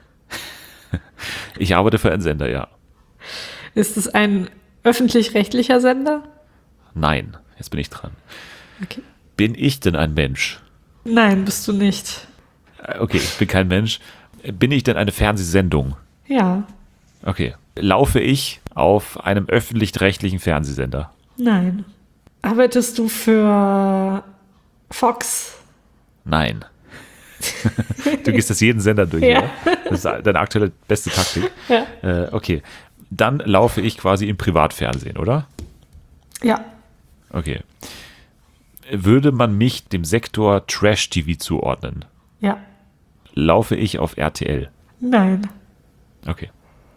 Ich arbeite für einen Sender, ja. Ist es ein öffentlich-rechtlicher Sender? Nein, jetzt bin ich dran. Okay. Bin ich denn ein Mensch? Nein, bist du nicht. Okay, ich bin kein Mensch. Bin ich denn eine Fernsehsendung? Ja. Okay. Laufe ich auf einem öffentlich-rechtlichen Fernsehsender? Nein. Arbeitest du für Fox? Nein. Du gehst das jeden Sender durch, ja. Oder? Das ist deine aktuelle beste Taktik. Ja. Äh, okay. Dann laufe ich quasi im Privatfernsehen, oder? Ja. Okay. Würde man mich dem Sektor Trash-T V zuordnen? Ja. Laufe ich auf R T L? Nein. Okay.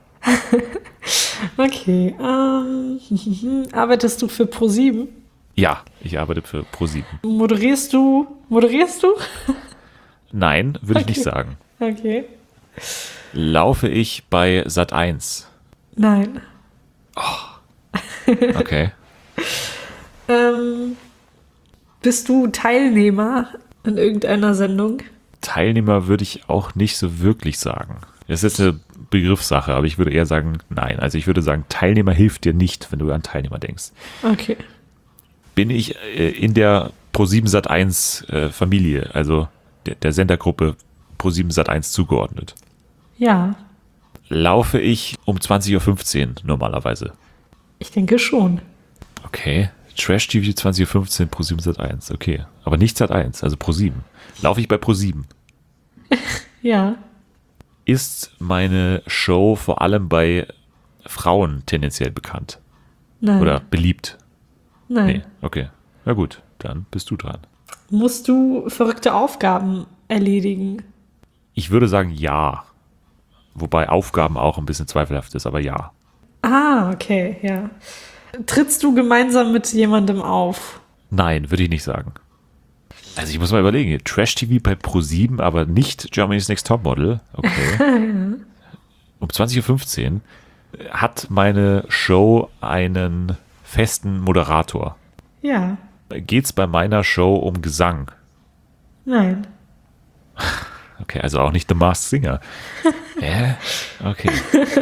Okay. Ähm, arbeitest du für ProSieben? Ja, ich arbeite für ProSieben. Moderierst du? Moderierst du? Nein, würde okay. ich nicht sagen. Okay. Laufe ich bei Sat eins? Nein. Oh. Okay. ähm, bist du Teilnehmer in irgendeiner Sendung? Teilnehmer würde ich auch nicht so wirklich sagen. Das ist jetzt eine Begriffssache, aber ich würde eher sagen, nein. Also ich würde sagen, Teilnehmer hilft dir nicht, wenn du an Teilnehmer denkst. Okay. Bin ich äh, in der ProSieben Sat eins äh, Familie, also der, der Sendergruppe ProSieben Sat eins zugeordnet? Ja, Laufe ich um zwanzig Uhr fünfzehn normalerweise? ich denke schon. Okay. Trash-T V zwanzig Uhr fünfzehn ProSieben Sat eins, okay. Aber nicht Sat eins, also ProSieben. Laufe ich bei ProSieben? Ja, Ist meine Show vor allem bei Frauen tendenziell bekannt? nein. Oder beliebt? nein. Nee, okay. Na gut, dann bist du dran. Musst du verrückte Aufgaben erledigen? Ich würde sagen ja. Wobei Aufgaben auch ein bisschen zweifelhaft ist, aber ja. Ah, okay, ja. Trittst du gemeinsam mit jemandem auf? Nein, würde ich nicht sagen. Also ich muss mal überlegen, Trash-T V bei ProSieben, aber nicht Germany's Next Topmodel. Okay. Um zwanzig Uhr fünfzehn hat meine Show einen festen Moderator. Ja, Geht's bei meiner Show um Gesang? nein. Okay, also auch nicht The Masked Singer. Hä? Okay.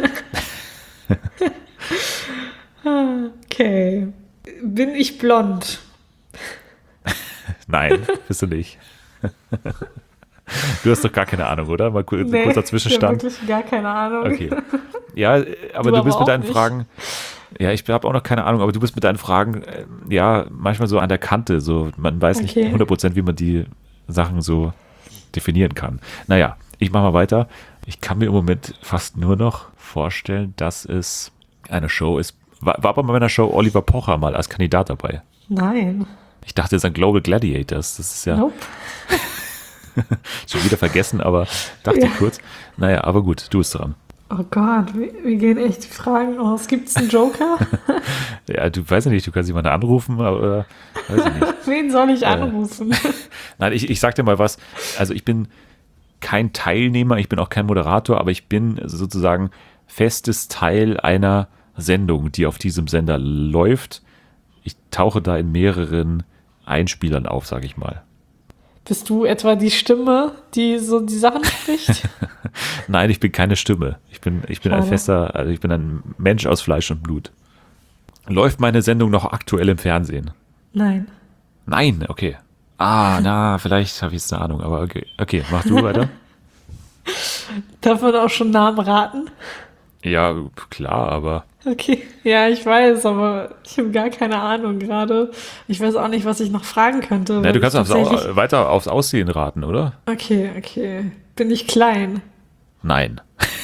Okay. Bin ich blond? Nein, bist du nicht. Du hast doch gar keine Ahnung, oder? Mal kur- Nee, kurzer ich Zwischenstand. habe wirklich gar keine Ahnung. Okay. Ja, aber Du du, aber bist mit auch deinen nicht. Fragen, ja, ich habe auch noch keine Ahnung, aber du bist mit deinen Fragen, äh, ja, manchmal so an der Kante, so, man weiß Okay. nicht hundert Prozent, wie man die Sachen so definieren kann. Naja, ich mache mal weiter. Ich kann mir im Moment fast nur noch vorstellen, dass es eine Show ist. War, war bei meiner Show Oliver Pocher mal als Kandidat dabei? Nein. Ich dachte, es ist ein Global Gladiators. Das ist ja Nope. schon wieder vergessen, aber dachte Ja. kurz. Naja, aber gut, du bist dran. Oh Gott, wie, wie gehen echt die Fragen aus? Gibt es einen Joker? Ja, du weißt ja nicht, du kannst jemanden anrufen, aber weiß ich nicht. Wen soll ich anrufen? Nein, ich, ich sag dir mal was. Also ich bin kein Teilnehmer, ich bin auch kein Moderator, aber ich bin sozusagen festes Teil einer Sendung, die auf diesem Sender läuft. Ich tauche da in mehreren Einspielern auf, sage ich mal. Bist du etwa die Stimme, die so die Sachen spricht? Nein, ich bin keine Stimme. Ich bin, ich bin ein Schade. fester, also ich bin ein Mensch aus Fleisch und Blut. Läuft meine Sendung noch aktuell im Fernsehen? Nein. Nein, okay. Ah, na, vielleicht habe ich jetzt eine Ahnung, aber okay. Okay, mach du weiter. Darf man auch schon Namen raten? Ja, klar, aber Okay, ja, ich weiß, aber ich habe gar keine Ahnung gerade. Ich weiß auch nicht, was ich noch fragen könnte. na, weil du kannst ich aufs, Au- tatsächlich- weiter aufs Aussehen raten, oder? Okay, okay. Bin ich klein? Nein.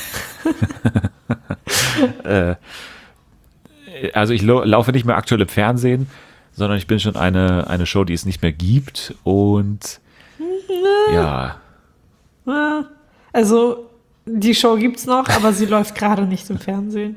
äh, also ich lo- laufe nicht mehr aktuell im Fernsehen, sondern ich bin schon eine, eine Show, die es nicht mehr gibt und ja, Ah, Also, die Show gibt's noch, aber sie läuft gerade nicht im Fernsehen.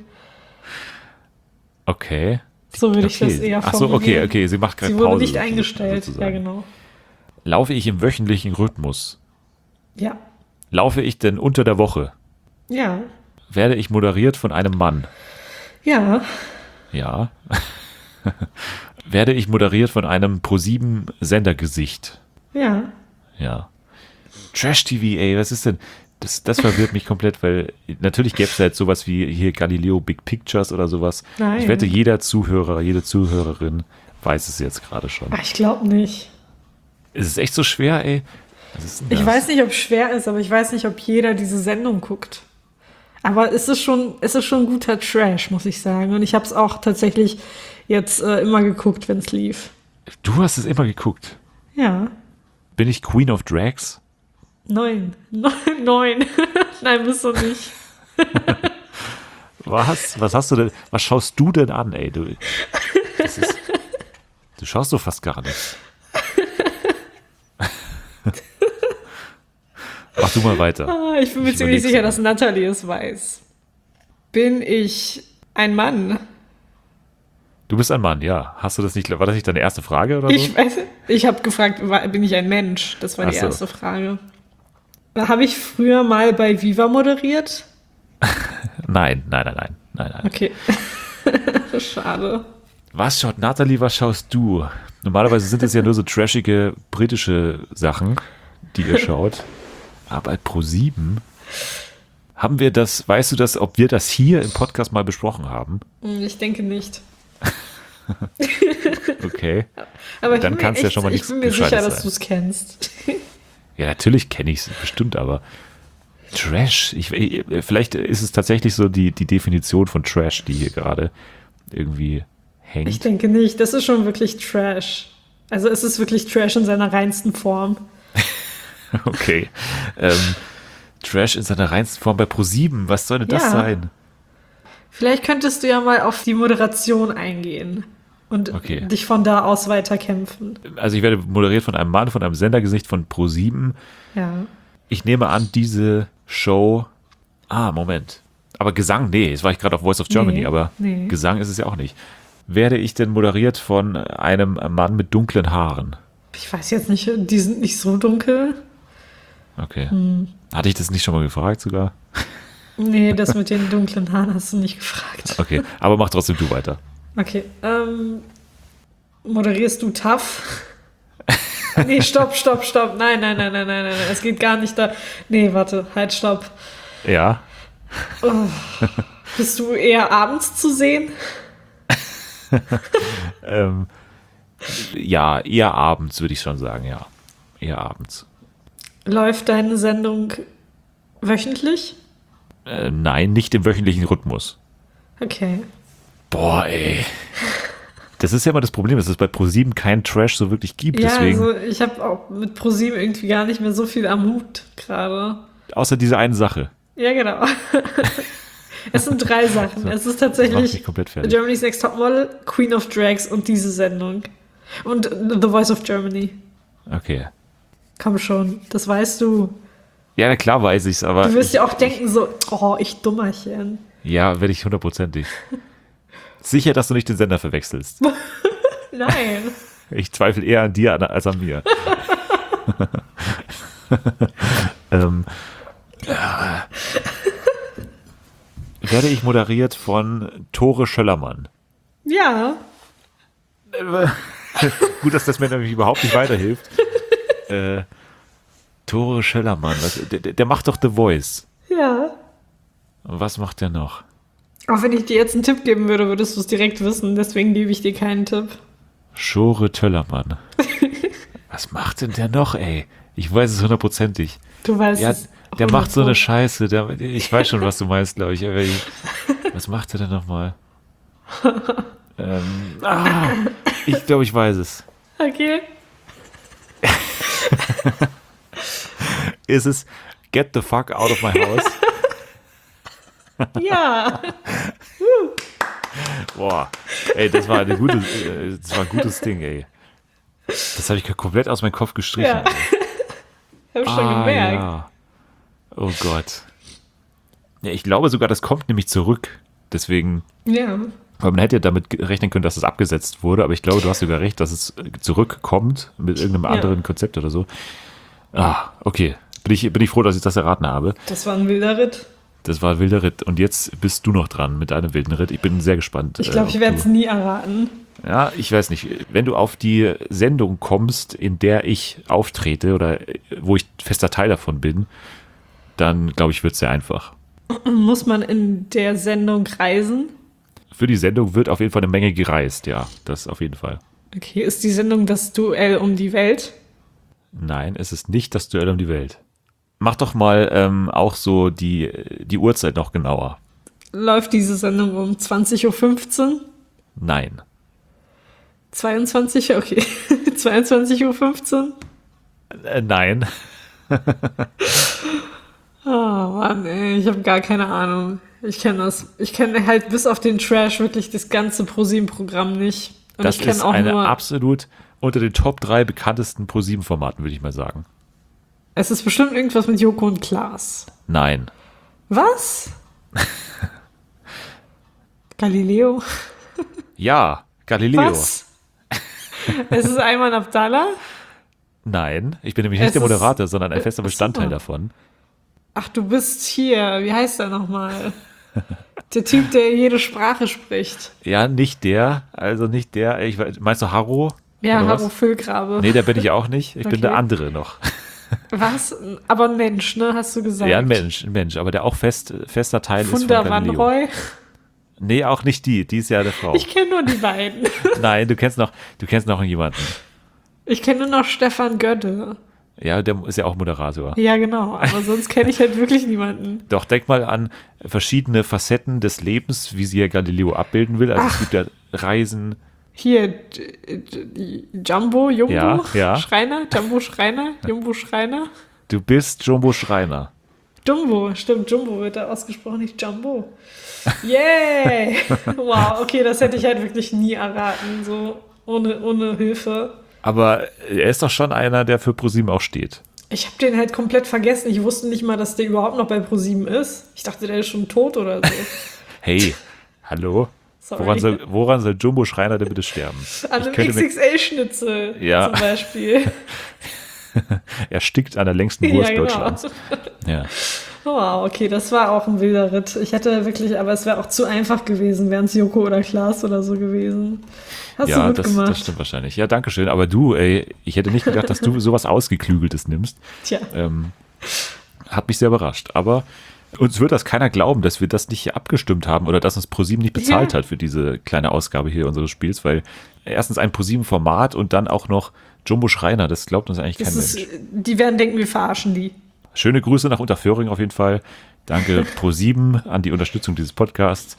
okay. So würde ich okay. das eher Ach so, okay, formulieren. okay, sie macht gerade Sie Pause. wurde nicht sozusagen- eingestellt. sozusagen. Ja, genau. Laufe ich im wöchentlichen Rhythmus? Ja. Laufe ich denn unter der Woche? Ja. Werde ich moderiert von einem Mann? Ja. Ja. Werde ich moderiert von einem ProSieben Sendergesicht? Ja. Ja. Trash-T V, ey, was ist denn? Das, das verwirrt mich komplett, weil natürlich gäbe es ja jetzt sowas wie hier Galileo Big Pictures oder sowas. Nein. Ich wette, jeder Zuhörer, jede Zuhörerin weiß es jetzt gerade schon. Ach, ich glaube nicht. Ist es echt so schwer, ey? Was ist denn Ich das? weiß nicht, ob es schwer ist, aber ich weiß nicht, ob jeder diese Sendung guckt. Aber es ist schon, es ist schon guter Trash, muss ich sagen. Und ich habe es auch tatsächlich jetzt äh, immer geguckt, wenn es lief. Du hast es immer geguckt. Ja. Bin ich Queen of Drags? Neun. Neun. Neun. Nein, bist du nicht. Was? Was hast du denn? Was schaust du denn an, ey? Du, das ist, du schaust doch fast gar nichts. Mach du mal weiter. Ah, ich bin mir Ich ziemlich überleg's sicher, mal. dass Natalie es weiß. Bin ich ein Mann? Du bist ein Mann, ja. Hast du das nicht? War das nicht deine erste Frage oder so? Ich weiß, ich habe gefragt, war- bin ich ein Mensch? Das war die Ach so. erste Frage. Habe ich früher mal bei Viva moderiert? Nein, nein, nein, nein, nein, nein. Okay. Schade. Was schaut Natalie, was schaust du? Normalerweise sind es ja nur so trashige britische Sachen, die ihr schaut. Aber bei ProSieben, Haben wir das, weißt du das, ob wir das hier im Podcast mal besprochen haben? Ich denke nicht. Okay. Aber Dann ich bin kann's mir ja echt, schon mal ich nichts bin mir sicher, Gescheites dass sein. du es kennst. Ja, natürlich kenne ich es bestimmt, aber Trash, ich, vielleicht ist es tatsächlich so die, die Definition von Trash, die hier gerade irgendwie hängt. Ich denke nicht. Das ist schon wirklich Trash. Also es ist wirklich Trash in seiner reinsten Form. Okay. Ähm, Trash in seiner reinsten Form bei ProSieben. Was soll denn das Ja. sein? Vielleicht könntest du ja mal auf die Moderation eingehen und Okay. dich von da aus weiterkämpfen. Also ich werde moderiert von einem Mann, von einem Sendergesicht von ProSieben. Ja. Ich nehme an, diese Show. Ah, Moment. Aber Gesang, nee, jetzt war ich gerade auf Voice of Germany, Nee, aber nee. Gesang ist es ja auch nicht. Werde ich denn moderiert von einem Mann mit dunklen Haaren? Ich weiß jetzt nicht, die sind nicht so dunkel. Okay. Hm. Hatte ich das nicht schon mal gefragt sogar? Nee, das mit den dunklen Haaren hast du nicht gefragt. Okay, aber mach trotzdem du weiter. Okay, ähm, moderierst du tough? Nee, stopp, stopp, stopp. Nein, nein, nein, nein, nein, nein, es geht gar nicht da. Nee, warte, halt, stopp. Ja. Bist du eher abends zu sehen? Ähm, ja, eher abends, würde ich schon sagen, ja. Eher abends. Läuft deine Sendung wöchentlich? Äh, nein, nicht im wöchentlichen Rhythmus. Okay. Boah, ey. Das ist ja immer das Problem, dass es bei ProSieben keinen Trash so wirklich gibt. Ja, Deswegen, also ich habe auch mit ProSieben irgendwie gar nicht mehr so viel am Hut gerade. außer diese eine Sache. Ja, genau. Es sind drei Sachen. Es ist Das macht tatsächlich mich komplett fertig. Germany's Next Topmodel, Queen of Drags und diese Sendung. Und The Voice of Germany. Okay. Komm schon, das weißt du. Ja, na klar weiß ich's, aber Du wirst ich, ja auch denken so, oh, ich Dummerchen. ja, werde ich hundertprozentig. Sicher, dass du nicht den Sender verwechselst. Nein. Ich zweifle eher an dir als an mir. ähm, ja. Werde ich moderiert von Tore Schöllermann. Ja. Gut, dass das mir nämlich überhaupt nicht weiterhilft. äh, Tore Schöllermann, was, der, der macht doch The Voice. Ja. Und was macht der noch? Auch wenn ich dir jetzt einen Tipp geben würde, würdest du es direkt wissen. Deswegen gebe ich dir keinen Tipp. Schore Töllermann. Was macht denn der noch, ey? Ich weiß es hundertprozentig. Du weißt Ja, es. der macht so eine hundert Scheiße. Der, ich weiß schon, was du meinst, glaube ich. Aber ich. Was macht er denn nochmal? ähm, ah, ich glaube, ich weiß es. Pro. Okay. Ist es Get the fuck out of my house? Ja. Boah, ey, das war, eine gute, äh, das war ein gutes Ding, ey. Das habe ich komplett aus meinem Kopf gestrichen. Ja. ey. Hab schon Ah, gemerkt. ja. Oh Gott. Ja, ich glaube sogar, das kommt nämlich zurück. Deswegen, Ja. weil man hätte ja damit rechnen können, dass es abgesetzt wurde, aber ich glaube, du hast sogar recht, dass es zurückkommt mit irgendeinem Ja. anderen Konzept oder so. Ah, okay. Bin ich, bin ich froh, dass ich das erraten habe. Das war ein wilder Ritt. Das war ein wilder Ritt. Und jetzt bist du noch dran mit deinem wilden Ritt. Ich bin sehr gespannt. Ich glaube, äh, ich ob werde es du- nie erraten. Ja, ich weiß nicht. Wenn du auf die Sendung kommst, in der ich auftrete oder wo ich fester Teil davon bin, dann glaube ich, wird es sehr einfach. Muss man in der Sendung reisen? Für die Sendung wird auf jeden Fall eine Menge gereist, ja, das auf jeden Fall. Okay, ist die Sendung das Duell um die Welt? Nein, es ist nicht das Duell um die Welt. Mach doch mal ähm, auch so die, die Uhrzeit noch genauer. Läuft diese Sendung um zwanzig Uhr fünfzehn? Nein. zweiundzwanzig Uhr? Okay. zweiundzwanzig Uhr fünfzehn? Äh, nein. Oh Mann, ey, ich habe gar keine Ahnung. Ich kenne das. Ich kenne halt bis auf den Trash wirklich das ganze ProSieben-Programm nicht. Und Das ich kenne ist auch eine nur. absolut unter den Top drei bekanntesten ProSieben-Formaten, würde ich mal sagen. Es ist bestimmt irgendwas mit Joko und Klaas. Nein. Was? Galileo? Ja, Galileo. Was? Es ist Ayman Abdallah? Nein, ich bin nämlich nicht Es der ist- Moderator, sondern ein fester Ach so. Bestandteil davon. Ach, du bist hier. Wie heißt er nochmal? Der Typ, der jede Sprache spricht. Ja, nicht der, also nicht der, ich weiß, meinst du Harro? Ja, Oder was? Harro Füllgrabe. Nee, der bin ich auch nicht. Ich bin Okay. der andere noch. Was? Aber ein Mensch, ne, hast du gesagt? Ja, ein Mensch, ein Mensch, aber der auch fest, fester Teil ist von Funda Galileo. Wanroy? Nee, auch nicht die, die ist ja eine Frau. Ich kenne nur die beiden. Nein, du kennst noch, du kennst noch jemanden. Ich kenne nur noch Stefan Gödde. Ja, der ist ja auch Moderator. Ja, genau, aber sonst kenne ich halt wirklich niemanden. Doch, denk mal an verschiedene Facetten des Lebens, wie sie ja Galileo abbilden will. Also Ach. es gibt ja Reisen. Hier, J- J- Jumbo, Jumbo, Ja, ja. Schreiner, Jumbo Schreiner, Jumbo Schreiner. Du bist Jumbo Schreiner. Jumbo, stimmt, Jumbo wird da ausgesprochen, nicht Jumbo. Yay! Wow, okay, das hätte ich halt wirklich nie erraten, so ohne, ohne Hilfe. Aber er ist doch schon einer, der für ProSieben auch steht. Ich habe den halt komplett vergessen. Ich wusste nicht mal, dass der überhaupt noch bei ProSieben ist. Ich dachte, der ist schon tot oder so. Hey, hallo? Sorry. Woran soll, woran soll Jumbo Schreiner denn bitte sterben? An Ich einem könnte mir- X X L-Schnitzel Ja. zum Beispiel. Er stickt an der längsten Wurst Ja, genau. Deutschlands. Ja. Wow, okay, das war auch ein wilder Ritt. Ich hätte wirklich, aber es wäre auch zu einfach gewesen, wären es Joko oder Klaas oder so gewesen. Hast Ja, du gut das, gemacht. das stimmt wahrscheinlich. Ja, danke schön. Aber du, ey, ich hätte nicht gedacht, dass du sowas Ausgeklügeltes nimmst. Tja, Ähm, hat mich sehr überrascht. Aber uns wird das keiner glauben, dass wir das nicht hier abgestimmt haben oder dass uns ProSieben nicht bezahlt Ja. hat für diese kleine Ausgabe hier unseres Spiels, weil erstens ein ProSieben-Format und dann auch noch Jumbo Schreiner, das glaubt uns eigentlich kein das Mensch. ist, die werden denken, wir verarschen die. Schöne Grüße nach Unterföhring auf jeden Fall. Danke ProSieben an die Unterstützung dieses Podcasts.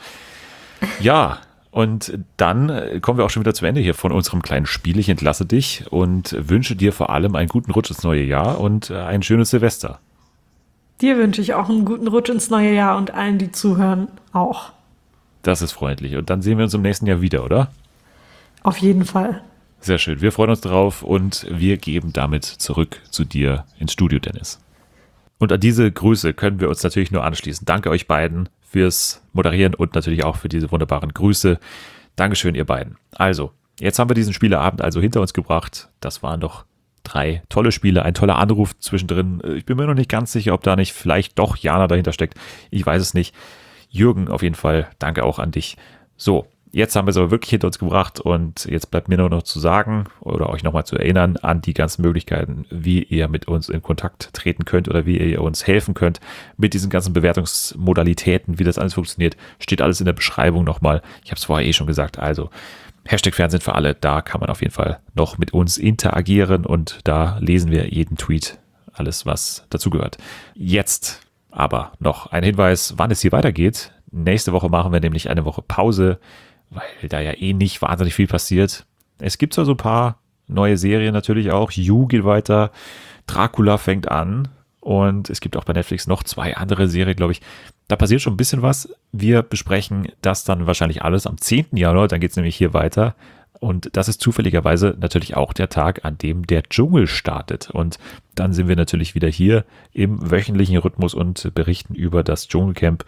Ja, und dann äh, kommen wir auch schon wieder zum Ende hier von unserem kleinen Spiel. Ich entlasse dich und wünsche dir vor allem einen guten Rutsch ins neue Jahr und äh, ein schönes Silvester. Dir wünsche ich auch einen guten Rutsch ins neue Jahr und allen, die zuhören, auch. Das ist freundlich. Und dann sehen wir uns im nächsten Jahr wieder, oder? Auf jeden Fall. Sehr schön. Wir freuen uns drauf und wir geben damit zurück zu dir ins Studio, Dennis. Und an diese Grüße können wir uns natürlich nur anschließen. Danke euch beiden fürs Moderieren und natürlich auch für diese wunderbaren Grüße. Dankeschön, ihr beiden. Also, jetzt haben wir diesen Spieleabend also hinter uns gebracht. Das waren doch drei tolle Spiele, ein toller Anruf zwischendrin. Ich bin mir noch nicht ganz sicher, ob da nicht vielleicht doch Jana dahinter steckt. Ich weiß es nicht. Jürgen, auf jeden Fall, danke auch an dich. So, jetzt haben wir es aber wirklich hinter uns gebracht und jetzt bleibt mir nur noch zu sagen oder euch nochmal zu erinnern an die ganzen Möglichkeiten, wie ihr mit uns in Kontakt treten könnt oder wie ihr uns helfen könnt mit diesen ganzen Bewertungsmodalitäten, wie das alles funktioniert, steht alles in der Beschreibung nochmal. Ich habe es vorher eh schon gesagt, also Hashtag Fernsehen für alle, da kann man auf jeden Fall noch mit uns interagieren und da lesen wir jeden Tweet, alles was dazugehört. Jetzt aber noch ein Hinweis, wann es hier weitergeht. Nächste Woche machen wir nämlich eine Woche Pause, weil da ja eh nicht wahnsinnig viel passiert. Es gibt zwar so ein paar neue Serien natürlich auch. You geht weiter, Dracula fängt an und es gibt auch bei Netflix noch zwei andere Serien, glaube ich. Da passiert schon ein bisschen was. Wir besprechen das dann wahrscheinlich alles am zehnten Januar, dann geht es nämlich hier weiter. Und das ist zufälligerweise natürlich auch der Tag, an dem der Dschungel startet. Und dann sind wir natürlich wieder hier im wöchentlichen Rhythmus und berichten über das Dschungelcamp.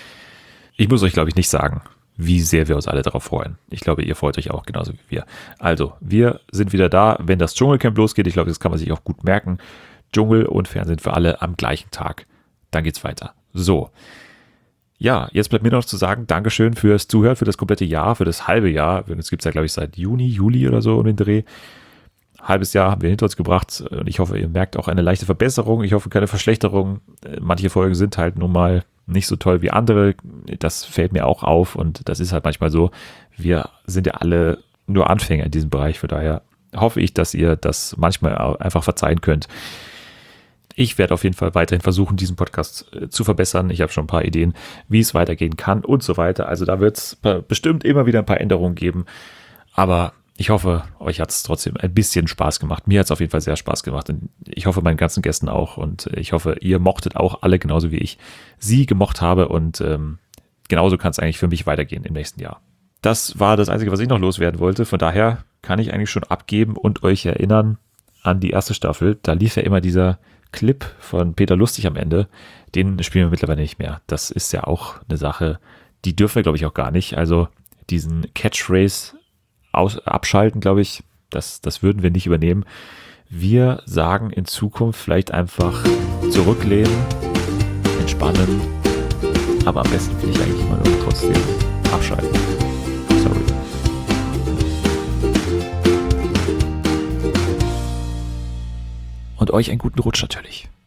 Ich muss euch, glaube ich, nicht sagen, wie sehr wir uns alle darauf freuen. Ich glaube, ihr freut euch auch genauso wie wir. Also, wir sind wieder da, wenn das Dschungelcamp losgeht. Ich glaube, das kann man sich auch gut merken. Dschungel und Fernsehen für alle am gleichen Tag. Dann geht's weiter. So. Ja, jetzt bleibt mir noch zu sagen, Dankeschön fürs Zuhören, für das komplette Jahr, für das halbe Jahr. Das gibt es ja, glaube ich, seit Juni, Juli oder so um den Dreh. Halbes Jahr haben wir hinter uns gebracht und ich hoffe, ihr merkt auch eine leichte Verbesserung. Ich hoffe, keine Verschlechterung. Manche Folgen sind halt nun mal nicht so toll wie andere. Das fällt mir auch auf und das ist halt manchmal so. Wir sind ja alle nur Anfänger in diesem Bereich. Von daher hoffe ich, dass ihr das manchmal einfach verzeihen könnt. Ich werde auf jeden Fall weiterhin versuchen, diesen Podcast äh, zu verbessern. Ich habe schon ein paar Ideen, wie es weitergehen kann und so weiter. Also da wird es bestimmt immer wieder ein paar Änderungen geben. Aber ich hoffe, euch hat es trotzdem ein bisschen Spaß gemacht. Mir hat es auf jeden Fall sehr Spaß gemacht. Und ich hoffe, meinen ganzen Gästen auch. Und ich hoffe, ihr mochtet auch alle genauso wie ich sie gemocht habe. Und ähm, genauso kann es eigentlich für mich weitergehen im nächsten Jahr. Das war das Einzige, was ich noch loswerden wollte. Von daher kann ich eigentlich schon abgeben und euch erinnern an die erste Staffel. Da lief ja immer dieser Clip von Peter Lustig am Ende, den spielen wir mittlerweile nicht mehr. Das ist ja auch eine Sache, die dürfen wir, glaube ich, auch gar nicht. Also diesen Catchphrase aus, abschalten, glaube ich, das, das würden wir nicht übernehmen. Wir sagen in Zukunft vielleicht einfach zurücklehnen, entspannen, aber am besten finde ich eigentlich immer nur trotzdem abschalten. Sorry. Und euch einen guten Rutsch natürlich.